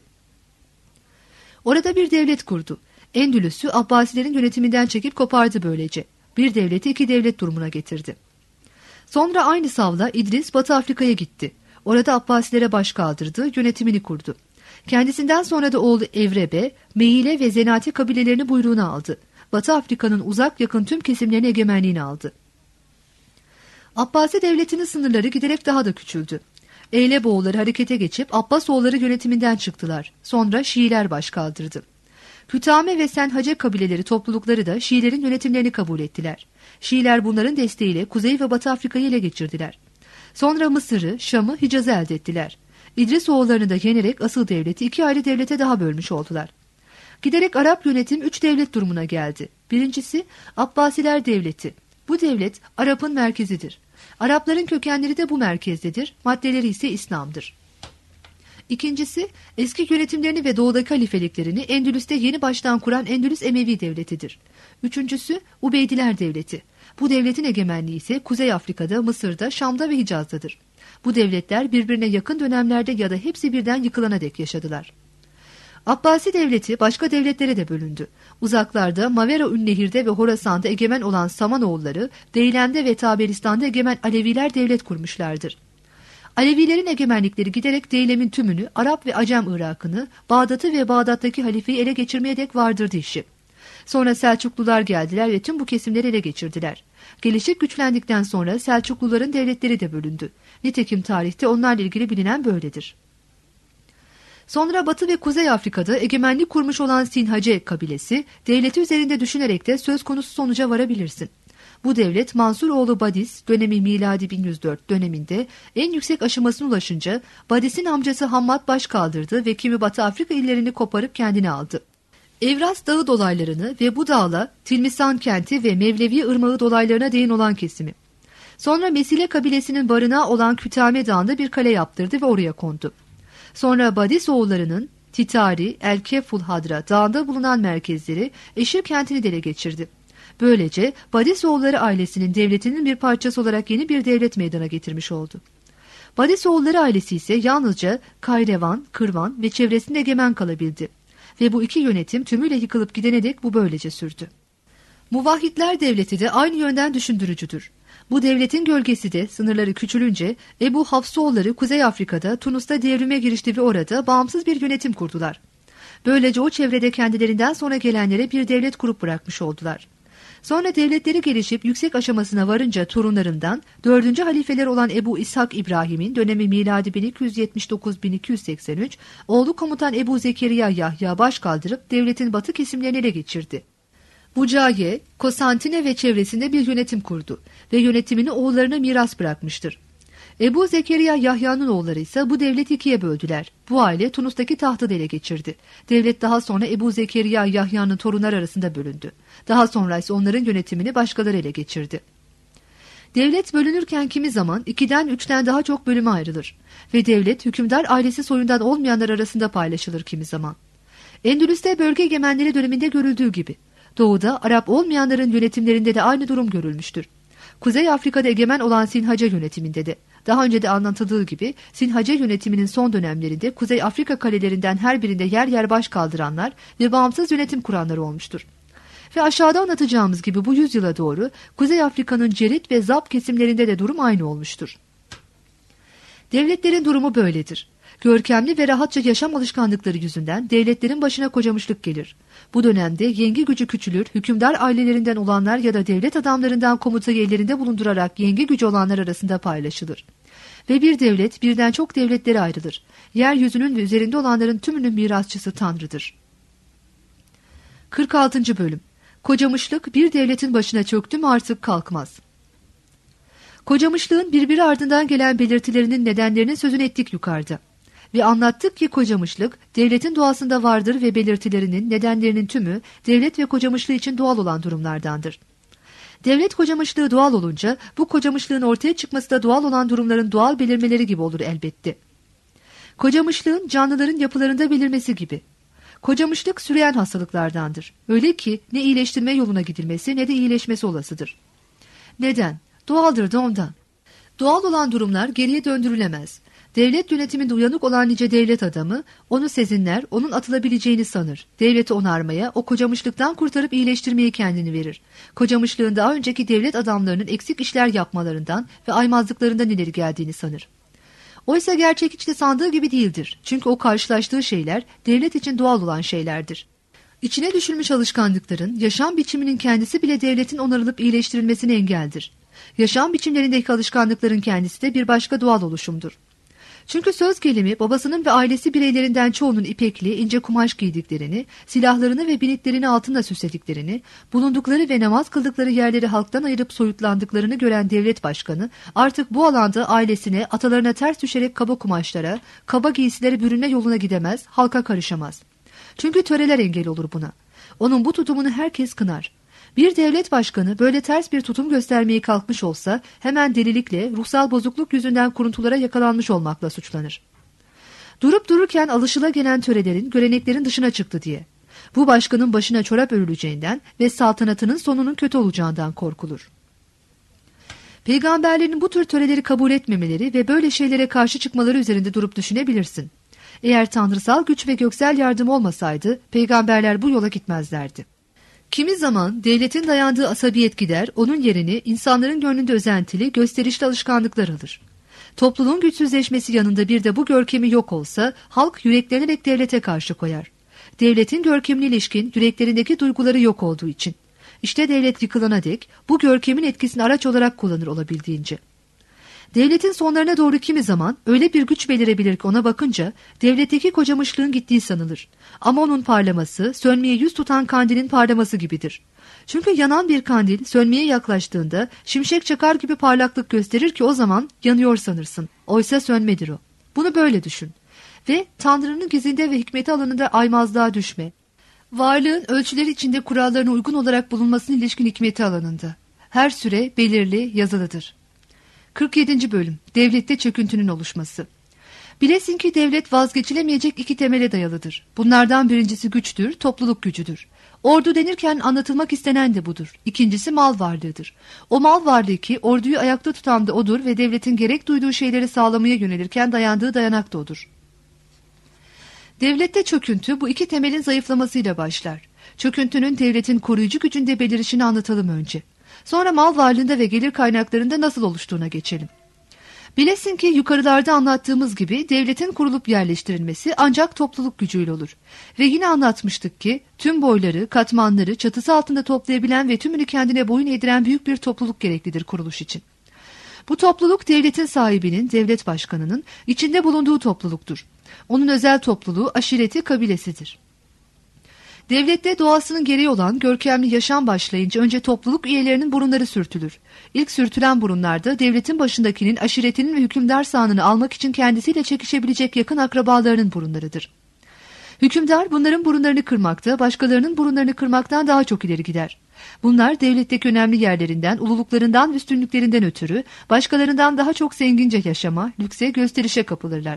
Orada bir devlet kurdu. Endülüs'ü Abbasilerin yönetiminden çekip kopardı böylece. Bir devleti iki devlet durumuna getirdi. Sonra aynı savla İdris Batı Afrika'ya gitti. Orada Abbasilere baş kaldırdı, yönetimini kurdu. Kendisinden sonra da oğlu Evrebe, Meyle ve Zenati kabilelerini buyruğuna aldı. Batı Afrika'nın uzak yakın tüm kesimlerine egemenliğini aldı. Abbasi devletinin sınırları giderek daha da küçüldü. Eyleboğulları harekete geçip Abbasoğulları yönetiminden çıktılar. Sonra Şiiler baş kaldırdı. Kütame ve Senhace kabileleri toplulukları da Şiilerin yönetimlerini kabul ettiler. Şiiler bunların desteğiyle Kuzey ve Batı Afrika'yı ele geçirdiler. Sonra Mısır'ı, Şam'ı, Hicaz'ı elde ettiler. İdris oğullarını da yenerek asıl devleti iki ayrı devlete daha bölmüş oldular. Giderek Arap yönetim üç devlet durumuna geldi. Birincisi Abbasiler devleti. Bu devlet Arap'ın merkezidir. Arapların kökenleri de bu merkezdedir, maddeleri ise İslam'dır. İkincisi, eski yönetimlerini ve doğudaki halifeliklerini Endülüs'te yeni baştan kuran Endülüs Emevi devletidir. Üçüncüsü, Ubeydiler devleti. Bu devletin egemenliği ise Kuzey Afrika'da, Mısır'da, Şam'da ve Hicaz'dadır. Bu devletler birbirine yakın dönemlerde ya da hepsi birden yıkılana dek yaşadılar. Abbasi devleti başka devletlere de bölündü. Uzaklarda Mavera-ün-Nehir'de ve Horasan'da egemen olan Samanoğulları, Deylem'de ve Taberistan'da egemen Aleviler devlet kurmuşlardır. Alevilerin egemenlikleri giderek Deylem'in tümünü, Arap ve Acem Irak'ını, Bağdat'ı ve Bağdat'taki halifeyi ele geçirmeye dek vardırdı işi. Sonra Selçuklular geldiler ve tüm bu kesimleri ele geçirdiler. Gelişik güçlendikten sonra Selçukluların devletleri de bölündü. Nitekim tarihte onlarla ilgili bilinen böyledir. Sonra Batı ve Kuzey Afrika'da egemenlik kurmuş olan Sinhace kabilesi, devleti üzerinde düşünerek de söz konusu sonuca varabilirsin. Bu devlet Mansuroğlu Badis dönemi miladi 1104 döneminde en yüksek aşamasına ulaşınca Badis'in amcası Hammad baş kaldırdı ve kimi Batı Afrika illerini koparıp kendine aldı. Evras Dağı dolaylarını ve bu dağla Tilmisan kenti ve Mevlevi Irmağı dolaylarına değin olan kesimi. Sonra Mesile kabilesinin barınağı olan Kütame Dağı'nda bir kale yaptırdı ve oraya kondu. Sonra Badis oğullarının Titari, El-Keful Hadra dağında bulunan merkezleri Eşir kentini de ele geçirdi. Böylece Badis oğulları ailesinin devletinin bir parçası olarak yeni bir devlet meydana getirmiş oldu. Badis oğulları ailesi ise yalnızca Kayrevan, Kırvan ve çevresinde egemen kalabildi. Ve bu iki yönetim tümüyle yıkılıp gidene dek bu böylece sürdü. Muvahhidler devleti de aynı yönden düşündürücüdür. Bu devletin gölgesi de sınırları küçülünce Ebu Hafsoğulları Kuzey Afrika'da Tunus'ta devrime girişti ve orada bağımsız bir yönetim kurdular. Böylece o çevrede kendilerinden sonra gelenlere bir devlet kurup bırakmış oldular. Sonra devletleri gelişip yüksek aşamasına varınca torunlarından 4. halifeler olan Ebu İshak İbrahim'in dönemi miladi 1279-1283 oğlu komutan Ebu Zekeriya Yahya baş kaldırıp devletin batı kesimlerini ele geçirdi. Bucaye, Kosantine ve çevresinde bir yönetim kurdu ve yönetimini oğullarına miras bırakmıştır. Ebu Zekeriya Yahya'nın oğulları ise bu devleti ikiye böldüler. Bu aile Tunus'taki tahtı da ele geçirdi. Devlet daha sonra Ebu Zekeriya Yahya'nın torunları arasında bölündü. Daha sonra ise onların yönetimini başkaları ele geçirdi. Devlet bölünürken kimi zaman 2'den 3'ten daha çok bölüme ayrılır ve devlet hükümdar ailesi soyundan olmayanlar arasında paylaşılır kimi zaman. Endülüs'te bölge egemenleri döneminde görüldüğü gibi Doğu'da Arap olmayanların yönetimlerinde de aynı durum görülmüştür. Kuzey Afrika'da egemen olan Sinhace yönetiminde de daha önce de anlatıldığı gibi Sinhace yönetiminin son dönemlerinde Kuzey Afrika kalelerinden her birinde yer yer baş kaldıranlar ve bağımsız yönetim kuranlar olmuştur. Ve aşağıda anlatacağımız gibi bu yüzyıla doğru Kuzey Afrika'nın Cerit ve Zap kesimlerinde de durum aynı olmuştur. Devletlerin durumu böyledir. Görkemli ve rahatça yaşam alışkanlıkları yüzünden devletlerin başına kocamışlık gelir. Bu dönemde yengi gücü küçülür, hükümdar ailelerinden olanlar ya da devlet adamlarından komutayı ellerinde bulundurarak yengi gücü olanlar arasında paylaşılır. Ve bir devlet birden çok devletlere ayrılır. Yeryüzünün ve üzerinde olanların tümünün mirasçısı Tanrı'dır. 46. Bölüm. Kocamışlık bir devletin başına çöktü mü artık kalkmaz. Kocamışlığın birbiri ardından gelen belirtilerinin nedenlerinin sözünü ettik yukarıda. Ve anlattık ki kocamışlık devletin doğasında vardır ve belirtilerinin, nedenlerinin tümü devlet ve kocamışlığı için doğal olan durumlardandır. Devlet kocamışlığı doğal olunca bu kocamışlığın ortaya çıkması da doğal olan durumların doğal belirmeleri gibi olur elbette. Kocamışlığın canlıların yapılarında belirmesi gibi. Kocamışlık süreyen hastalıklardandır. Öyle ki ne iyileştirme yoluna gidilmesi ne de iyileşmesi olasıdır. Neden? Doğaldır da ondan. Doğal olan durumlar geriye döndürülemez. Devlet yönetiminde uyanık olan nice devlet adamı onu sezinler, onun atılabileceğini sanır. Devleti onarmaya, o kocamışlıktan kurtarıp iyileştirmeye kendini verir. Kocamışlığın daha önceki devlet adamlarının eksik işler yapmalarından ve aymazlıklarından ileri geldiğini sanır. Oysa gerçek hiç de sandığı gibi değildir. Çünkü o karşılaştığı şeyler devlet için doğal olan şeylerdir. İçine düşülmüş alışkanlıkların, yaşam biçiminin kendisi bile devletin onarılıp iyileştirilmesine engeldir. Yaşam biçimlerindeki alışkanlıkların kendisi de bir başka doğal oluşumdur. Çünkü söz gelimi babasının ve ailesi bireylerinden çoğunun ipekli, ince kumaş giydiklerini, silahlarını ve binitlerini altınla süslediklerini, bulundukları ve namaz kıldıkları yerleri halktan ayırıp soyutlandıklarını gören devlet başkanı artık bu alanda ailesine, atalarına ters düşerek kaba kumaşlara, kaba giysilere bürünme yoluna gidemez, halka karışamaz. Çünkü töreler engel olur buna. Onun bu tutumunu herkes kınar. Bir devlet başkanı böyle ters bir tutum göstermeye kalkmış olsa hemen delilikle, ruhsal bozukluk yüzünden kuruntulara yakalanmış olmakla suçlanır. Durup dururken alışılagelen törelerin, göreneklerin dışına çıktı diye. Bu başkanın başına çorap örüleceğinden ve saltanatının sonunun kötü olacağından korkulur. Peygamberlerin bu tür töreleri kabul etmemeleri ve böyle şeylere karşı çıkmaları üzerinde durup düşünebilirsin. Eğer tanrısal güç ve göksel yardım olmasaydı peygamberler bu yola gitmezlerdi. Kimi zaman devletin dayandığı asabiyet gider, onun yerini insanların gönlünde özentili, gösterişli alışkanlıklar alır. Topluluğun güçsüzleşmesi yanında bir de bu görkemi yok olsa, halk yüreklenerek devlete karşı koyar. Devletin görkemine ilişkin yüreklerindeki duyguları yok olduğu için. İşte devlet yıkılana dek bu görkemin etkisini araç olarak kullanır olabildiğince. Devletin sonlarına doğru kimi zaman öyle bir güç belirebilir ki ona bakınca devletteki kocamışlığın gittiği sanılır. Ama onun parlaması sönmeye yüz tutan kandilin parlaması gibidir. Çünkü yanan bir kandil sönmeye yaklaştığında şimşek çakar gibi parlaklık gösterir ki o zaman yanıyor sanırsın. Oysa sönmedir o. Bunu böyle düşün. Ve Tanrı'nın gizinde ve hikmeti alanında aymazlığa düşme. Varlığın ölçüleri içinde kurallarına uygun olarak bulunmasına ilişkin hikmeti alanında. Her süre belirli, yazılıdır. 47. Bölüm. Devlette çöküntünün oluşması. Bilesin ki devlet vazgeçilemeyecek iki temele dayalıdır. Bunlardan birincisi güçtür, topluluk gücüdür. Ordu denirken anlatılmak istenen de budur. İkincisi mal varlığıdır. O mal varlığı ki orduyu ayakta tutan da odur ve devletin gerek duyduğu şeyleri sağlamaya yönelirken dayandığı dayanak da odur. Devlette çöküntü bu iki temelin zayıflamasıyla başlar. Çöküntünün devletin koruyucu gücünde belirişini anlatalım önce. Sonra mal varlığında ve gelir kaynaklarında nasıl oluştuğuna geçelim. Bilesin ki yukarılarda anlattığımız gibi devletin kurulup yerleştirilmesi ancak topluluk gücüyle olur. Ve yine anlatmıştık ki tüm boyları, katmanları çatısı altında toplayabilen ve tümünü kendine boyun eğdiren büyük bir topluluk gereklidir kuruluş için. Bu topluluk devletin sahibinin, devlet başkanının içinde bulunduğu topluluktur. Onun özel topluluğu aşireti, kabilesidir. Devlette doğasının gereği olan görkemli yaşam başlayınca önce topluluk üyelerinin burunları sürtülür. İlk sürtülen burunlarda devletin başındakinin, aşiretinin ve hükümdar sanını almak için kendisiyle çekişebilecek yakın akrabalarının burunlarıdır. Hükümdar bunların burunlarını kırmakta, başkalarının burunlarını kırmaktan daha çok ileri gider. Bunlar devletteki önemli yerlerinden, ululuklarından ve üstünlüklerinden ötürü başkalarından daha çok zengince yaşama, lükse, gösterişe kapılırlar.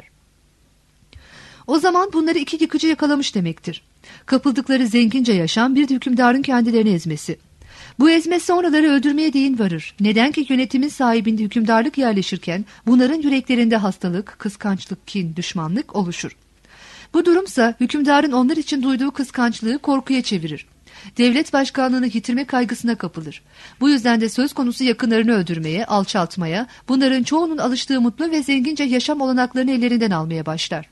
O zaman bunları iki yıkıcı yakalamış demektir. Kapıldıkları zengince yaşam bir de hükümdarın kendilerini ezmesi. Bu ezme sonraları öldürmeye değin varır. Neden ki yönetimin sahibinde hükümdarlık yerleşirken bunların yüreklerinde hastalık, kıskançlık, kin, düşmanlık oluşur. Bu durumsa hükümdarın onlar için duyduğu kıskançlığı korkuya çevirir. Devlet başkanlığını yitirme kaygısına kapılır. Bu yüzden de söz konusu yakınlarını öldürmeye, alçaltmaya, bunların çoğunun alıştığı mutlu ve zengince yaşam olanaklarını ellerinden almaya başlar.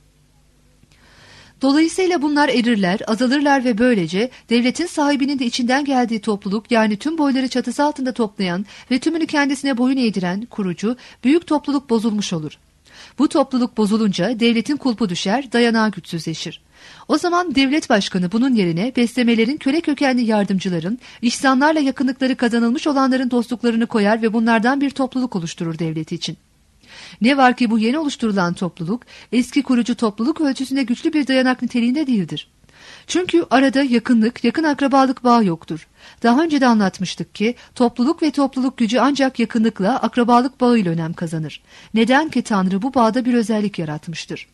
Dolayısıyla bunlar erirler, azalırlar ve böylece devletin sahibinin de içinden geldiği topluluk, yani tüm boyları çatısı altında toplayan ve tümünü kendisine boyun eğdiren kurucu büyük topluluk bozulmuş olur. Bu topluluk bozulunca devletin kulpu düşer, dayanağı güçsüzleşir. O zaman devlet başkanı bunun yerine beslemelerin, köle kökenli yardımcıların, ihsanlarla yakınlıkları kazanılmış olanların dostluklarını koyar ve bunlardan bir topluluk oluşturur devleti için. Ne var ki bu yeni oluşturulan topluluk eski kurucu topluluk ölçüsünde güçlü bir dayanak niteliğinde değildir. Çünkü arada yakınlık, yakın akrabalık bağı yoktur. Daha önce de anlatmıştık ki topluluk ve topluluk gücü ancak yakınlıkla, akrabalık bağıyla önem kazanır. Neden ki Tanrı bu bağda bir özellik yaratmıştır.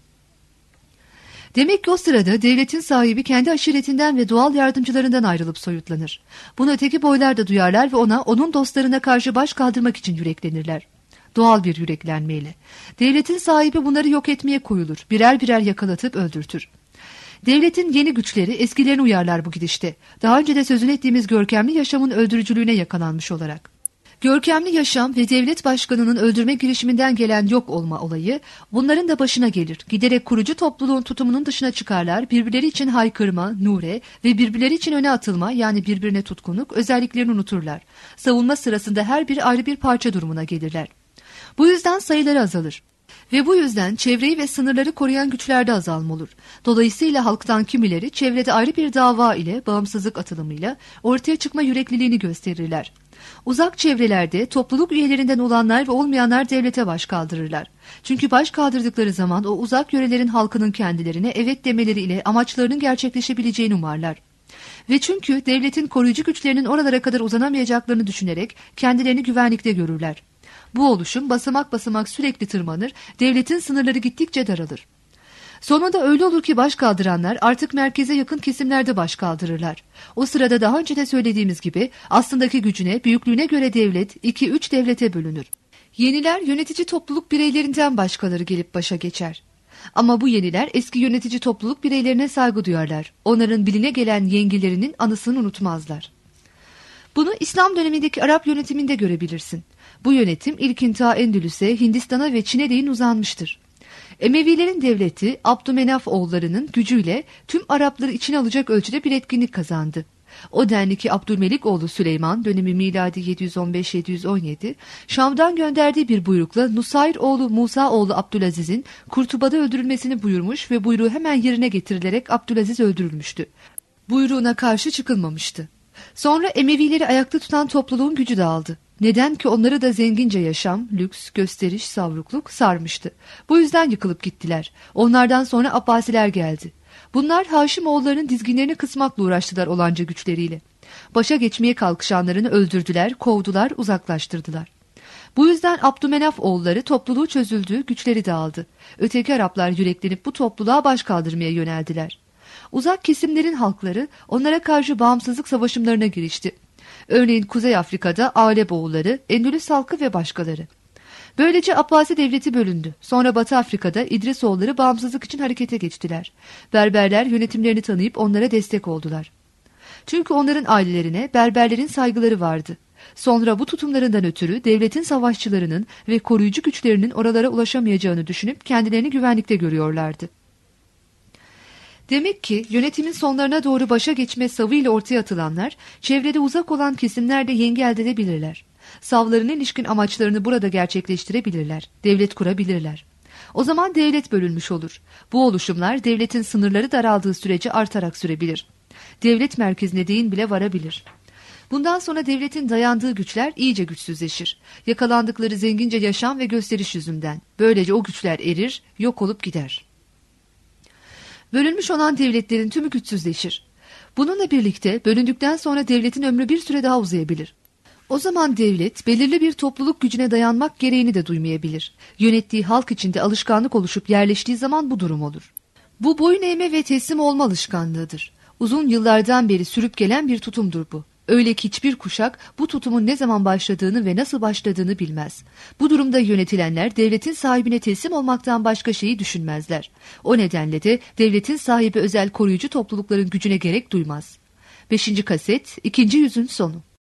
Demek ki o sırada devletin sahibi kendi aşiretinden ve doğal yardımcılarından ayrılıp soyutlanır. Bunu öteki boylar da duyarlar ve onun dostlarına karşı baş kaldırmak için yüreklenirler. Doğal bir yüreklenmeyle. Devletin sahibi bunları yok etmeye koyulur. Birer birer yakalatıp öldürtür. Devletin yeni güçleri eskilerine uyarlar bu gidişte. Daha önce de sözünü ettiğimiz görkemli yaşamın öldürücülüğüne yakalanmış olarak. Görkemli yaşam ve devlet başkanının öldürme girişiminden gelen yok olma olayı bunların da başına gelir. Giderek kurucu topluluğun tutumunun dışına çıkarlar, birbirleri için haykırma, nure ve birbirleri için öne atılma, yani birbirine tutkunluk özelliklerini unuturlar. Savunma sırasında her biri ayrı bir parça durumuna gelirler. Bu yüzden sayıları azalır. Ve bu yüzden çevreyi ve sınırları koruyan güçlerde azalma olur. Dolayısıyla halktan kimileri çevrede ayrı bir dava ile, bağımsızlık atılımıyla ortaya çıkma yürekliliğini gösterirler. Uzak çevrelerde topluluk üyelerinden olanlar ve olmayanlar devlete baş kaldırırlar. Çünkü baş kaldırdıkları zaman o uzak yörelerin halkının kendilerine evet demeleri ile amaçlarının gerçekleşebileceğini umarlar. Ve çünkü devletin koruyucu güçlerinin oralara kadar uzanamayacaklarını düşünerek kendilerini güvenlikte görürler. Bu oluşum basamak basamak sürekli tırmanır, devletin sınırları gittikçe daralır. Sonunda öyle olur ki baş kaldıranlar artık merkeze yakın kesimlerde baş kaldırırlar. O sırada daha önce de söylediğimiz gibi aslındaki gücüne, büyüklüğüne göre devlet 2-3 devlete bölünür. Yeniler yönetici topluluk bireylerinden başkaları gelip başa geçer. Ama bu yeniler eski yönetici topluluk bireylerine saygı duyarlar. Onların biline gelen yengilerinin anısını unutmazlar. Bunu İslam dönemindeki Arap yönetiminde görebilirsin. Bu yönetim ilkin ta Endülüs'e, Hindistan'a ve Çin'e değin uzanmıştır. Emevilerin devleti Abdümenaf oğullarının gücüyle tüm Arapları içine alacak ölçüde bir etkinlik kazandı. O denli ki Abdülmelik oğlu Süleyman dönemi miladi 715-717 Şam'dan gönderdiği bir buyrukla Nusayr oğlu Musa oğlu Abdülaziz'in Kurtuba'da öldürülmesini buyurmuş ve buyruğu hemen yerine getirilerek Abdülaziz öldürülmüştü. Buyruğuna karşı çıkılmamıştı. Sonra Emevileri ayakta tutan topluluğun gücü dağıldı. Neden ki onları da zengince yaşam, lüks, gösteriş, savrukluk sarmıştı. Bu yüzden yıkılıp gittiler. Onlardan sonra Abbasiler geldi. Bunlar Haşimoğullarının dizginlerini kısmakla uğraştılar olanca güçleriyle. Başa geçmeye kalkışanlarını öldürdüler, kovdular, uzaklaştırdılar. Bu yüzden Abdümenaf oğulları topluluğu çözüldü, güçleri dağıldı. Öteki Araplar yüreklenip bu topluluğa baş kaldırmaya yöneldiler. Uzak kesimlerin halkları onlara karşı bağımsızlık savaşımlarına girişti. Örneğin Kuzey Afrika'da Alep oğulları, Endülüs halkı ve başkaları. Böylece Abbasi devleti bölündü. Sonra Batı Afrika'da İdris oğulları bağımsızlık için harekete geçtiler. Berberler yönetimlerini tanıyıp onlara destek oldular. Çünkü onların ailelerine Berberlerin saygıları vardı. Sonra bu tutumlarından ötürü devletin savaşçılarının ve koruyucu güçlerinin oralara ulaşamayacağını düşünüp kendilerini güvenlikte görüyorlardı. Demek ki yönetimin sonlarına doğru başa geçme savıyla ortaya atılanlar, çevrede uzak olan kesimlerde yengi elde edebilirler. Savlarına ilişkin amaçlarını burada gerçekleştirebilirler, devlet kurabilirler. O zaman devlet bölünmüş olur. Bu oluşumlar devletin sınırları daraldığı sürece artarak sürebilir. Devlet merkezine değin bile varabilir. Bundan sonra devletin dayandığı güçler iyice güçsüzleşir. Yakalandıkları zengince yaşam ve gösteriş yüzünden. Böylece o güçler erir, yok olup gider. Bölünmüş olan devletlerin tümü güçsüzleşir. Bununla birlikte bölündükten sonra devletin ömrü bir süre daha uzayabilir. O zaman devlet belirli bir topluluk gücüne dayanmak gereğini de duymayabilir. Yönettiği halk içinde alışkanlık oluşup yerleştiği zaman bu durum olur. Bu boyun eğme ve teslim olma alışkanlığıdır. Uzun yıllardan beri sürüp gelen bir tutumdur bu. Öyle ki hiçbir kuşak bu tutumun ne zaman başladığını ve nasıl başladığını bilmez. Bu durumda yönetilenler devletin sahibine teslim olmaktan başka şeyi düşünmezler. O nedenle de devletin sahibi özel koruyucu toplulukların gücüne gerek duymaz. 5. kaset 2. yüzün sonu.